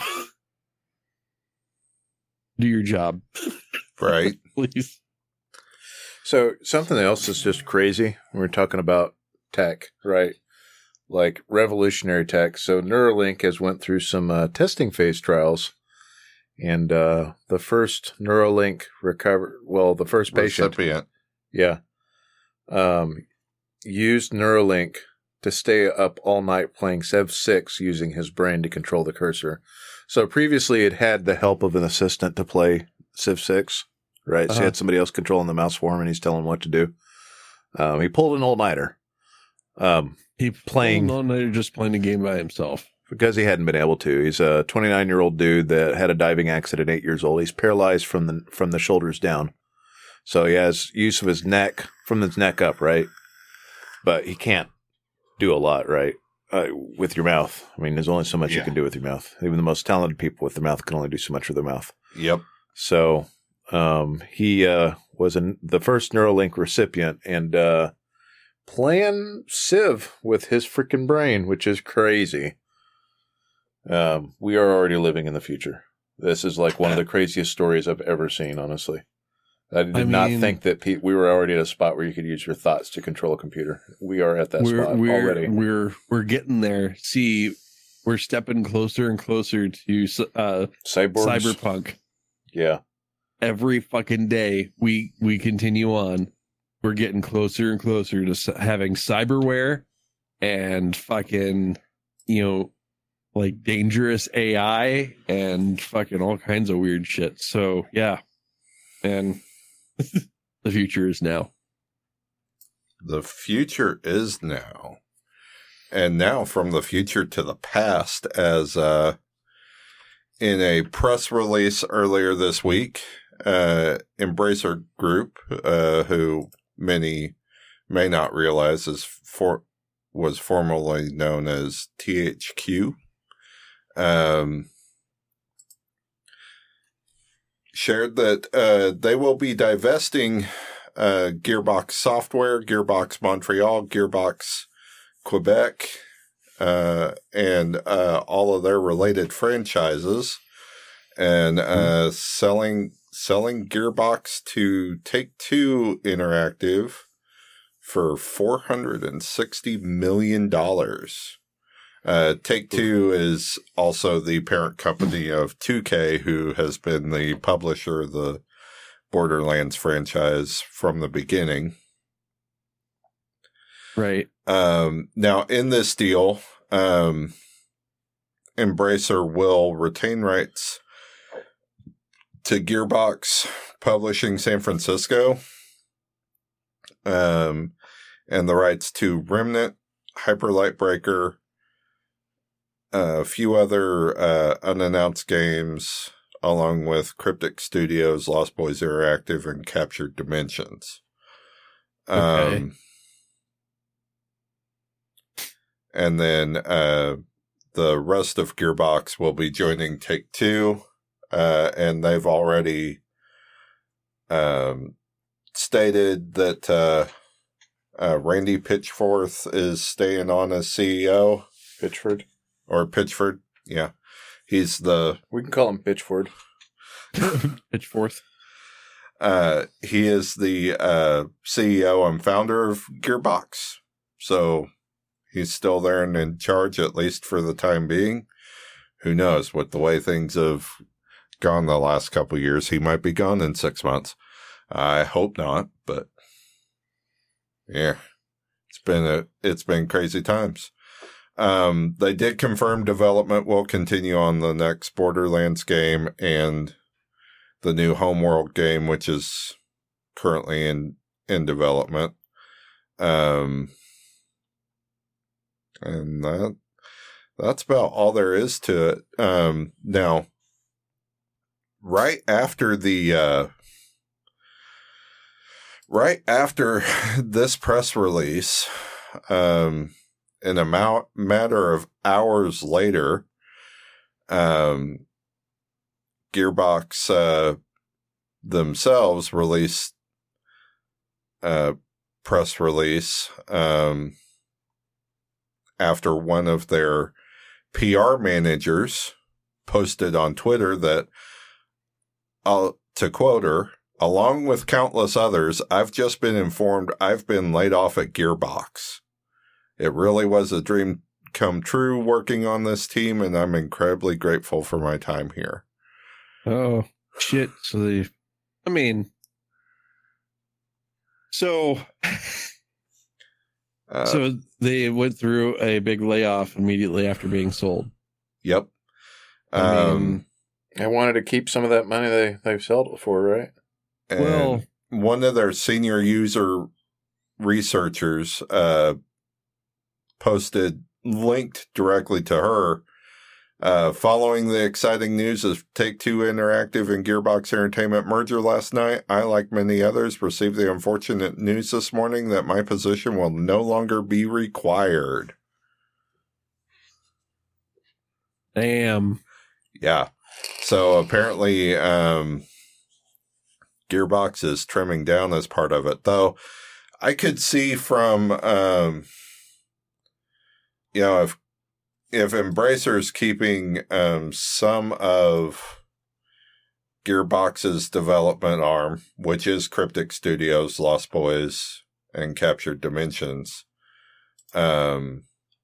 do your job, Right. please. So something else that's just crazy. We're talking about tech, right? Like revolutionary tech. So Neuralink has went through some uh, testing phase trials, and uh, the first Neuralink recover. Well, the first patient, Recipient. yeah, um, used Neuralink to stay up all night playing Civ six using his brain to control the cursor. So previously, it had the help of an assistant to play Civ six. Right, so Uh-huh. he had somebody else controlling the mouse for him, and he's telling him what to do. Um, he pulled an all-nighter. Um, He Playing- all night just playing a game by himself. because he hadn't been able to. He's a twenty-nine year old dude that had a diving accident at eight years old. He's paralyzed from the from the shoulders down, so he has use of his neck from his neck up, right? But he can't do a lot, right? Uh, with your mouth. I mean, there's only so much you Yeah. can do with your mouth. Even the most talented people with their mouth can only do so much with their mouth. Yep. So um, he uh, was an, the first Neuralink recipient and uh, playing Civ with his freaking brain, which is crazy. Um, we are already living in the future. This is like one of the craziest stories I've ever seen, honestly. I did I not mean- think that pe- we were already at a spot where you could use your thoughts to control a computer. We are at that we're spot we're already. we're we're getting there. See, we're stepping closer and closer to uh, Cyborgs. cyberpunk. Yeah. Every fucking day we we continue on. We're getting closer and closer to s- having cyberware and fucking, you know, like dangerous A I and fucking all kinds of weird shit. So yeah, and the future is now. The future is now. And now from the future to the past, as uh, in a press release earlier this week, uh, Embracer Group, uh, who many may not realize is for was formerly known as T H Q, um, shared that uh, they will be divesting uh, Gearbox Software, Gearbox Montreal, Gearbox Quebec, uh, and uh, all of their related franchises, and uh, selling selling Gearbox to Take-Two Interactive for four hundred sixty million dollars. Uh, Take-Two is also the parent company of two K, who has been the publisher of the Borderlands franchise from the beginning. Right. Um, now, in this deal, um, Embracer will retain rights to Gearbox Publishing San Francisco, um, and the rights to Remnant, Hyper Light Breaker, a few other uh, unannounced games, along with Cryptic Studios, Lost Boys Interactive, and Captured Dimensions. Um, Okay. And then uh, the rest of Gearbox will be joining Take-Two, uh, and they've already um, stated that uh, uh, Randy Pitchforth is staying on as C E O. Pitchford. Or Pitchford, yeah. He's the We can call him Pitchford. Pitchforth. uh, he is the uh, C E O and founder of Gearbox. So he's still there and in charge, at least for the time being. Who knows? With the way things have gone the last couple of years, he might be gone in six months. I hope not, but yeah, it's been a it's been crazy times. Um, they did confirm development will continue on the next Borderlands game and the new Homeworld game, which is currently in in development. Um. And that that's about all there is to it. Um, now, right after the uh, right after this press release, um, in a ma- matter of hours later, um, Gearbox uh, themselves released a press release. Um, after one of their P R managers posted on Twitter that, uh, to quote her, along with countless others, I've just been informed I've been laid off at Gearbox. It really was a dream come true working on this team, and I'm incredibly grateful for my time here. Oh shit! So they, I mean, so Uh, so they went through a big layoff immediately after being sold. yep. I Um, mean, I wanted to keep some of that money they, they've sold it for, right? and well, one of their senior user researchers uh, posted, linked directly to her. Uh, following the exciting news of Take-Two Interactive and Gearbox Entertainment merger last night, I, like many others, received the unfortunate news this morning that my position will no longer be required. Damn. Yeah. So apparently, um, Gearbox is trimming down as part of it, though. I could see from, um, you know, if if Embracer's keeping um, some of Gearbox's development arm, which is Cryptic Studios, Lost Boys, and Captured Dimensions, um,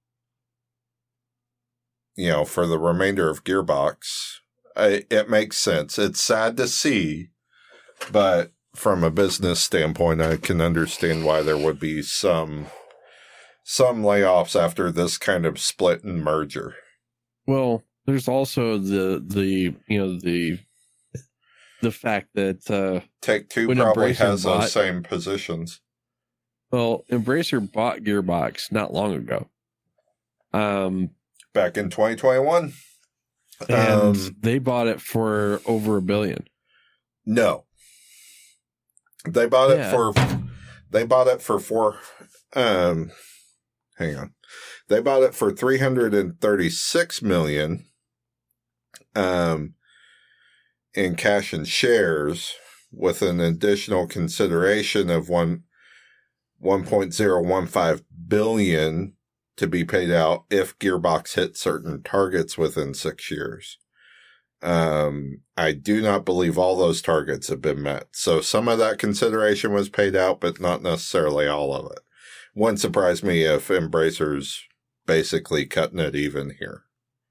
you know, for the remainder of Gearbox, I, it makes sense. It's sad to see, but from a business standpoint, I can understand why there would be some some layoffs after this kind of split and merger. Well, there's also the the you know the the fact that uh, Take-Two when probably Embracer has bought- those same positions. well, Embracer bought Gearbox not long ago, um, Back in twenty twenty-one. and Um, they bought it for over a billion. no. They bought it Yeah. for they bought it for four um hang on. They bought it for three hundred thirty-six million um in cash and shares, with an additional consideration of one one point zero one five billion to be paid out if Gearbox hit certain targets within six years. Um, I do not believe all those targets have been met. So some of that consideration was paid out, but not necessarily all of it. Wouldn't surprise me if Embracer's basically cutting it even here.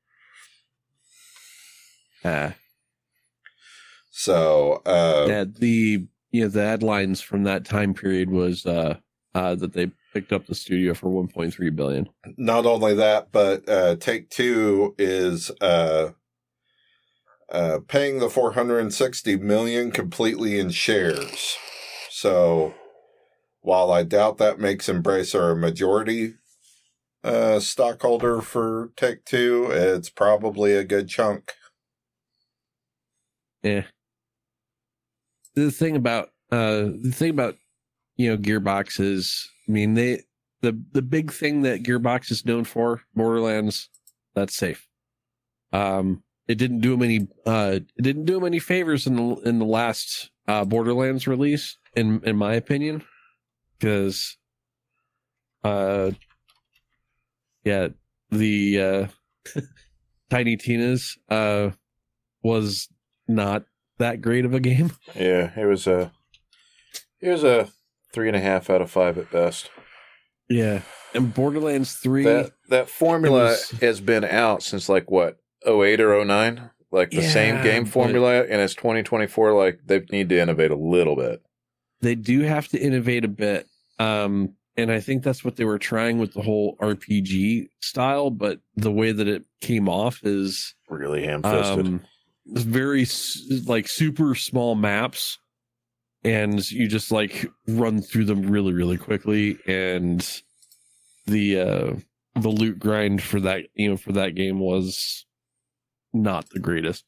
Uh, So, uh, yeah, the you know the headlines from that time period was uh, uh, that they picked up the studio for one point three billion. not only that, but uh, Take-Two is uh, uh, paying the four hundred sixty million dollars completely in shares. So, while I doubt that makes Embracer a majority uh, stockholder for Take-Two, it's probably a good chunk. Yeah. The thing about uh, the thing about you know Gearbox is, I mean, they the the big thing that Gearbox is known for, Borderlands, that's safe. Um, it didn't do them any uh, it didn't do them any favors in the in the last uh, Borderlands release, in in my opinion, because uh, yeah, the uh, Tiny Tina's uh was not that great of a game. Yeah, it was a it was a three and a half out of five at best. Yeah, and Borderlands three. That that formula was- has been out since like what oh eight or oh nine, like the Yeah, same game but- formula, and it's twenty twenty-four. Like they need to innovate a little bit. They do have to innovate a bit, um, and I think that's what they were trying with the whole R P G style. But the way that it came off is Really ham-fisted. um, it's very s- like super small maps, and you just like run through them really, really quickly. And the uh, the loot grind for that you know for that game was not the greatest.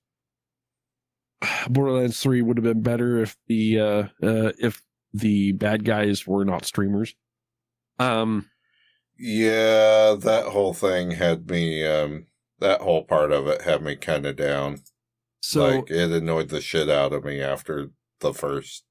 Borderlands three would have been better if the uh, uh, if the bad guys were not streamers. Um, Yeah, that whole thing had me, um, that whole part of it had me kind of down. so Like, it annoyed the shit out of me after the first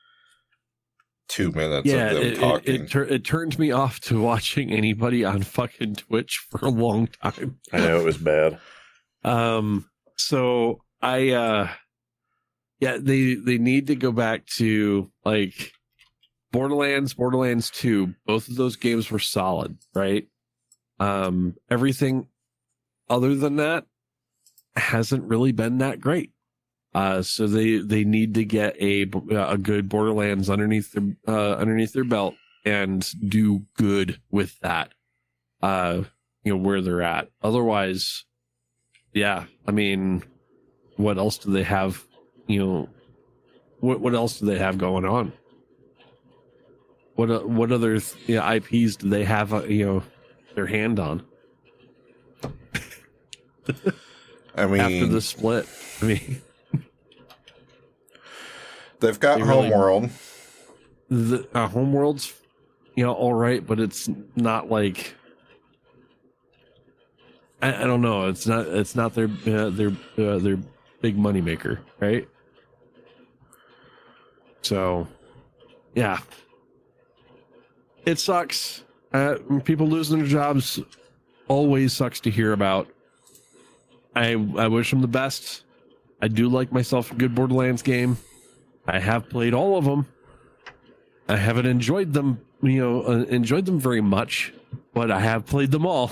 two minutes yeah, of them it, it, talking. it, tur- it turned me off to watching anybody on fucking Twitch for a long time. I know it was bad. Um, so I, uh, yeah, they, they need to go back to like Borderlands, Borderlands two. Both of those games were solid, right? Um, everything other than that hasn't really been that great. Uh, so they, they need to get a, a good Borderlands underneath their, uh, underneath their belt and do good with that. Uh, you know, where they're at. Otherwise, yeah, I mean, what else do they have? You know, what what else do they have going on? What uh, what other you know, I Ps do they have? Uh, you know, their hand on. I mean, After the split, I mean, they've got they really- Homeworld. the uh, Homeworld's, you know, all right, but it's not like I, I don't know. It's not. It's not their uh, their uh, their big money maker, right? So, yeah, it sucks. Uh, people losing their jobs always sucks to hear about. I I wish them the best. I do like myself a good Borderlands game. I have played all of them. I haven't enjoyed them, you know, uh, enjoyed them very much, but I have played them all.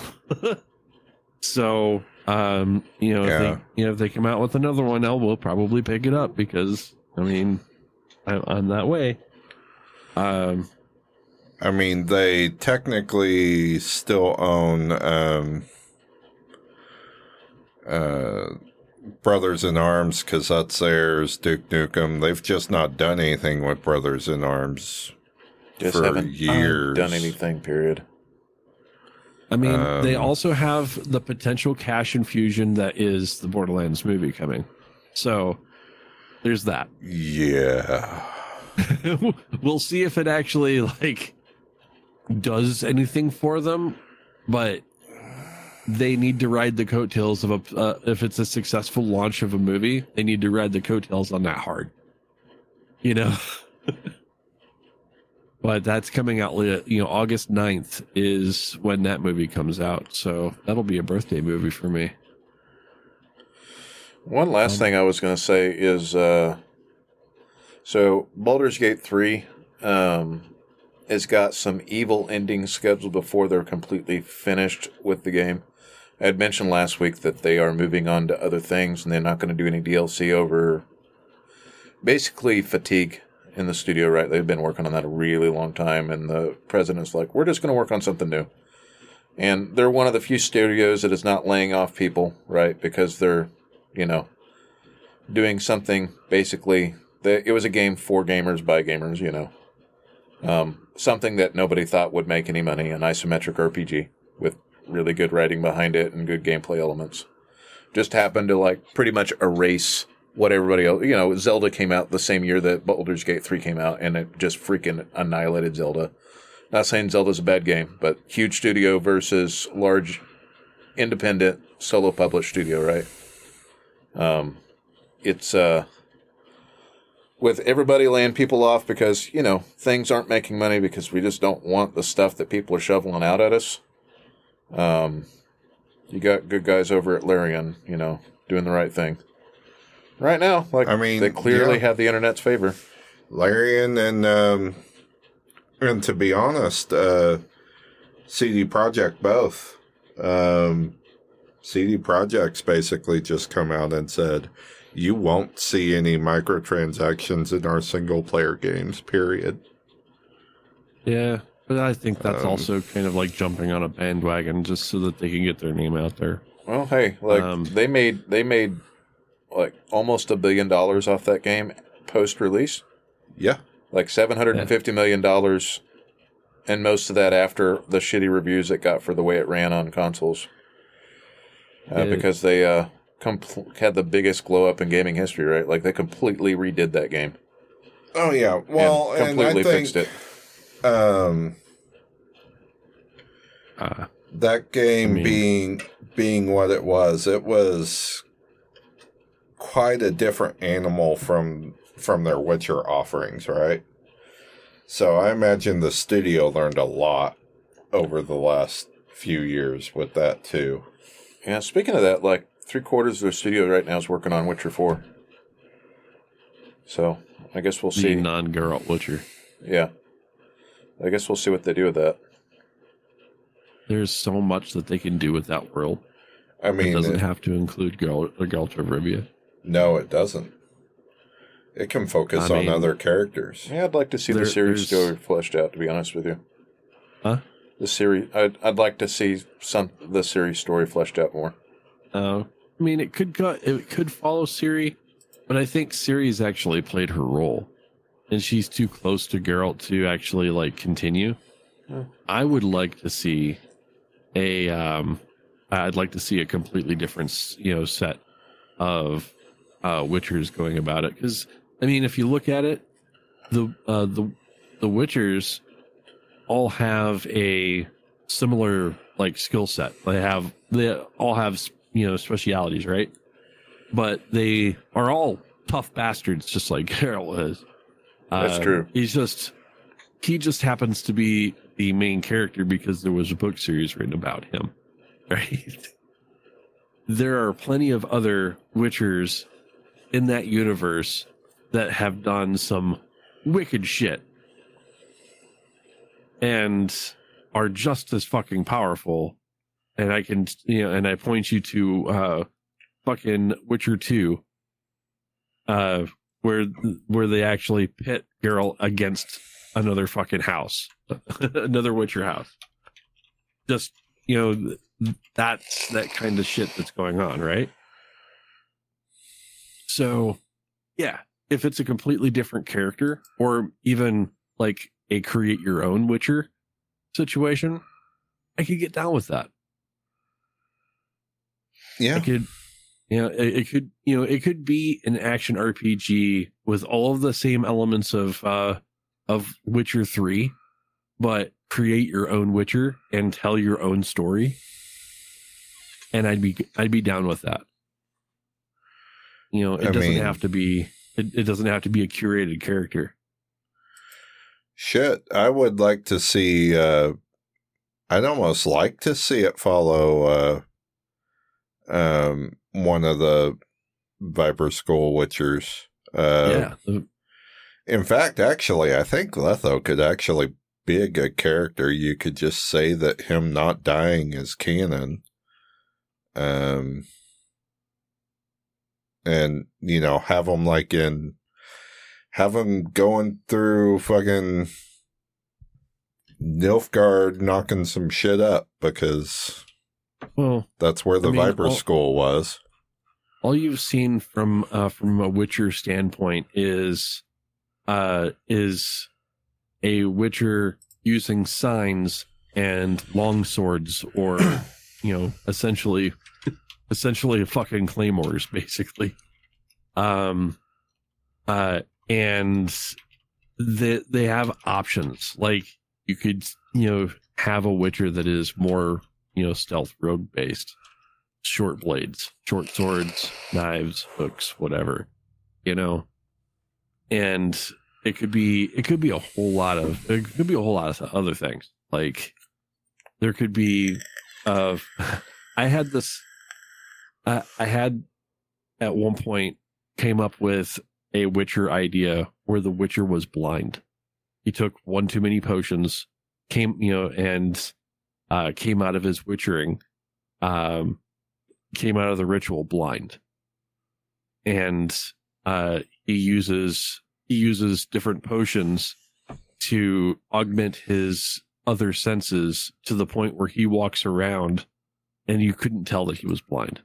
So, um, you know, Yeah. if they, you know, if they come out with another one, I will probably pick it up because, I mean, I, I'm that way. Um, I mean, they technically still own um, uh, Brothers in Arms because that's theirs, Duke Nukem. They've just not done anything with Brothers in Arms Just for haven't years. done anything, period. I mean, Um, they also have the potential cash infusion that is the Borderlands movie coming. So, there's that. Yeah. We'll see if it actually like does anything for them, but they need to ride the coattails of a uh, if it's a successful launch of a movie, they need to ride the coattails on that hard, you know. But that's coming out, you know, August ninth is when that movie comes out, so that'll be a birthday movie for me. One last Um, thing I was going to say is, uh, so Baldur's Gate three um, has got some evil endings scheduled before they're completely finished with the game. I had mentioned last week that they are moving on to other things and they're not going to do any D L C over basically fatigue in the studio, right? They've been working on that a really long time, and the president's like, we're just going to work on something new. And they're one of the few studios that is not laying off people, right? Because they're, you know, doing something basically, that it was a game for gamers by gamers, you know. Um, something that nobody thought would make any money, an isometric R P G with really good writing behind it and good gameplay elements. Just happened to, like, pretty much erase what everybody else, you know, Zelda came out the same year that Baldur's Gate three came out, and it just freaking annihilated Zelda. Not saying Zelda's a bad game, but huge studio versus large, independent, solo published studio, right? Um, it's, uh, with everybody laying people off because, you know, things aren't making money because we just don't want the stuff that people are shoveling out at us. Um, you got good guys over at Larian, you know, doing the right thing. Right now, like, I mean, they clearly yeah. have the internet's favor. Larian and, um, and to be honest, uh, C D Projekt both. Um, C D Projekt's basically just come out and said, you won't see any microtransactions in our single-player games, period. Yeah, but I think that's Um, also kind of like jumping on a bandwagon just so that they can get their name out there. Well, hey, like, Um, they made, they made, like, almost a billion dollars off that game post-release. Yeah. Like, seven hundred fifty million dollars, and most of that after the shitty reviews it got for the way it ran on consoles. Uh, Yeah. Because they uh, compl- had the biggest glow-up in gaming history, right? Like, they completely redid that game. Oh, yeah. Well, and and, completely I think, fixed it. um, Uh, that game I mean- being being what it was, it was quite a different animal from from their Witcher offerings, right? So I imagine the studio learned a lot over the last few years with that too. Yeah, speaking of that, like, three-quarters of their studio right now is working on Witcher four. So, I guess we'll the see. non-Geralt Witcher. Yeah. I guess we'll see what they do with that. There's so much that they can do with that world. I It mean, doesn't it- have to include Geralt, Geralt of Rivia. no, it doesn't. It can focus I on mean- other characters. Yeah, I'd like to see There- the series there's- story fleshed out, to be honest with you. Huh? The series, I'd, I'd like to see some the series story fleshed out more. Uh, I mean, it could go, it could follow Ciri, but I think Ciri's actually played her role, and she's too close to Geralt to actually like continue. Hmm. I would like to see a um, I'd like to see a completely different, you know, set of uh, Witchers going about it. Because I mean, if you look at it, the uh, the the Witchers all have a similar like skill set. They have they all have, you know, specialities, right? But they are all tough bastards, just like Geralt is. That's Uh, true. He's just he just happens to be the main character because there was a book series written about him, right? There are plenty of other Witchers in that universe that have done some wicked shit and are just as fucking powerful. And I can, you know, and I point you to uh, fucking Witcher two, uh, where where they actually pit Geralt against another fucking house, another Witcher house. Just, you know, that's that kind of shit that's going on, right? So, yeah, if it's a completely different character, or even like a create your own Witcher situation, I could get down with that. Yeah. I could, you know, it, it could, you know, it could be an action R P G with all of the same elements of, uh, of Witcher three, but create your own Witcher and tell your own story. And I'd be, I'd be down with that. You know, it I doesn't mean- have to be, it, it doesn't have to be a curated character. Shit, I would like to see, uh, I'd almost like to see it follow, uh, um, one of the Viper School Witchers. Uh, yeah. The- In fact, actually, I think Letho could actually be a good character. You could just say that him not dying is canon. Um, and, you know, have him like in, have him going through fucking Nilfgaard knocking some shit up because well, that's where the I mean, Viper all- School was. all you've seen from uh, from a Witcher standpoint is uh, is a Witcher using signs and long swords, or you know, essentially, essentially fucking claymores, basically. Um, uh, and they they have options. Like you could, you know, have a Witcher that is more, you know, stealth rogue based. Short blades, short swords, knives, hooks, whatever, you know. And it could be it could be a whole lot of it could be a whole lot of other things. Like there could be uh I had this uh, I had at one point came up with a Witcher idea where the Witcher was blind. He took one too many potions, came, you know, and uh came out of his witchering um came out of the ritual blind, and uh, he uses he uses different potions to augment his other senses to the point where he walks around and you couldn't tell that he was blind.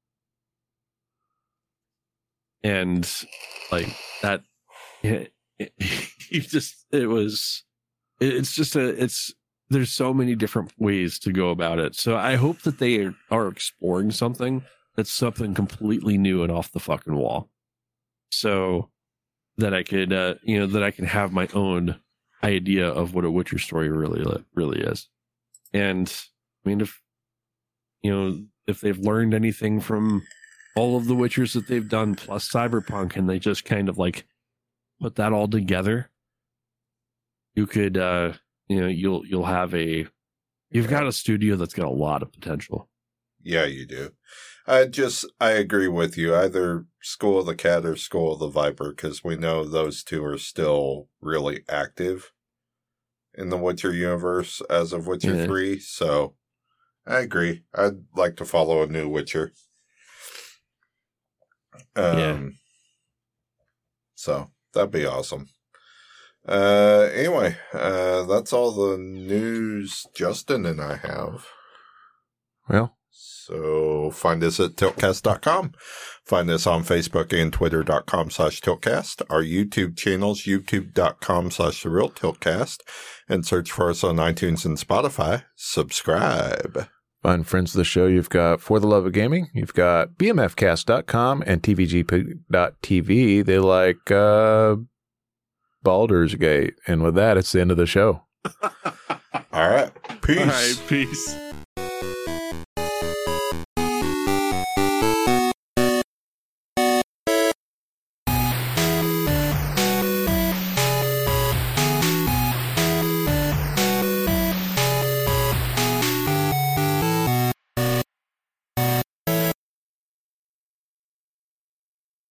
And like that, it, it, he just it was it, it's just a it's. There's so many different ways to go about it. So I hope that they are, are exploring something that's something completely new and off the fucking wall. So that I could, uh, you know, that I can have my own idea of what a Witcher story really, really is. And I mean, if, you know, if they've learned anything from all of the Witchers that they've done plus Cyberpunk, and they just kind of like put that all together, you could, uh, you know, you'll you'll have a you've got a studio that's got a lot of potential. Yeah, you do. I just, I agree with you. Either School of the Cat or School of the Viper, because we know those two are still really active in the Witcher universe as of Witcher Yeah. three. So I agree. I'd like to follow a new Witcher. Um, Yeah. So that'd be awesome. Uh, anyway, uh, that's all the news Justin and I have. Well, So find us at tiltcast dot com. Find us on Facebook and twitter.com slash tiltcast. Our YouTube channels, youtube.com slash the real tiltcast. And search for us on iTunes and Spotify. Subscribe. And friends of the show, you've got For the Love of Gaming, you've got B M F cast dot com and T V G P dot T V. They like uh, Baldur's Gate. And with that, it's the end of the show. All right. Peace. All right, peace.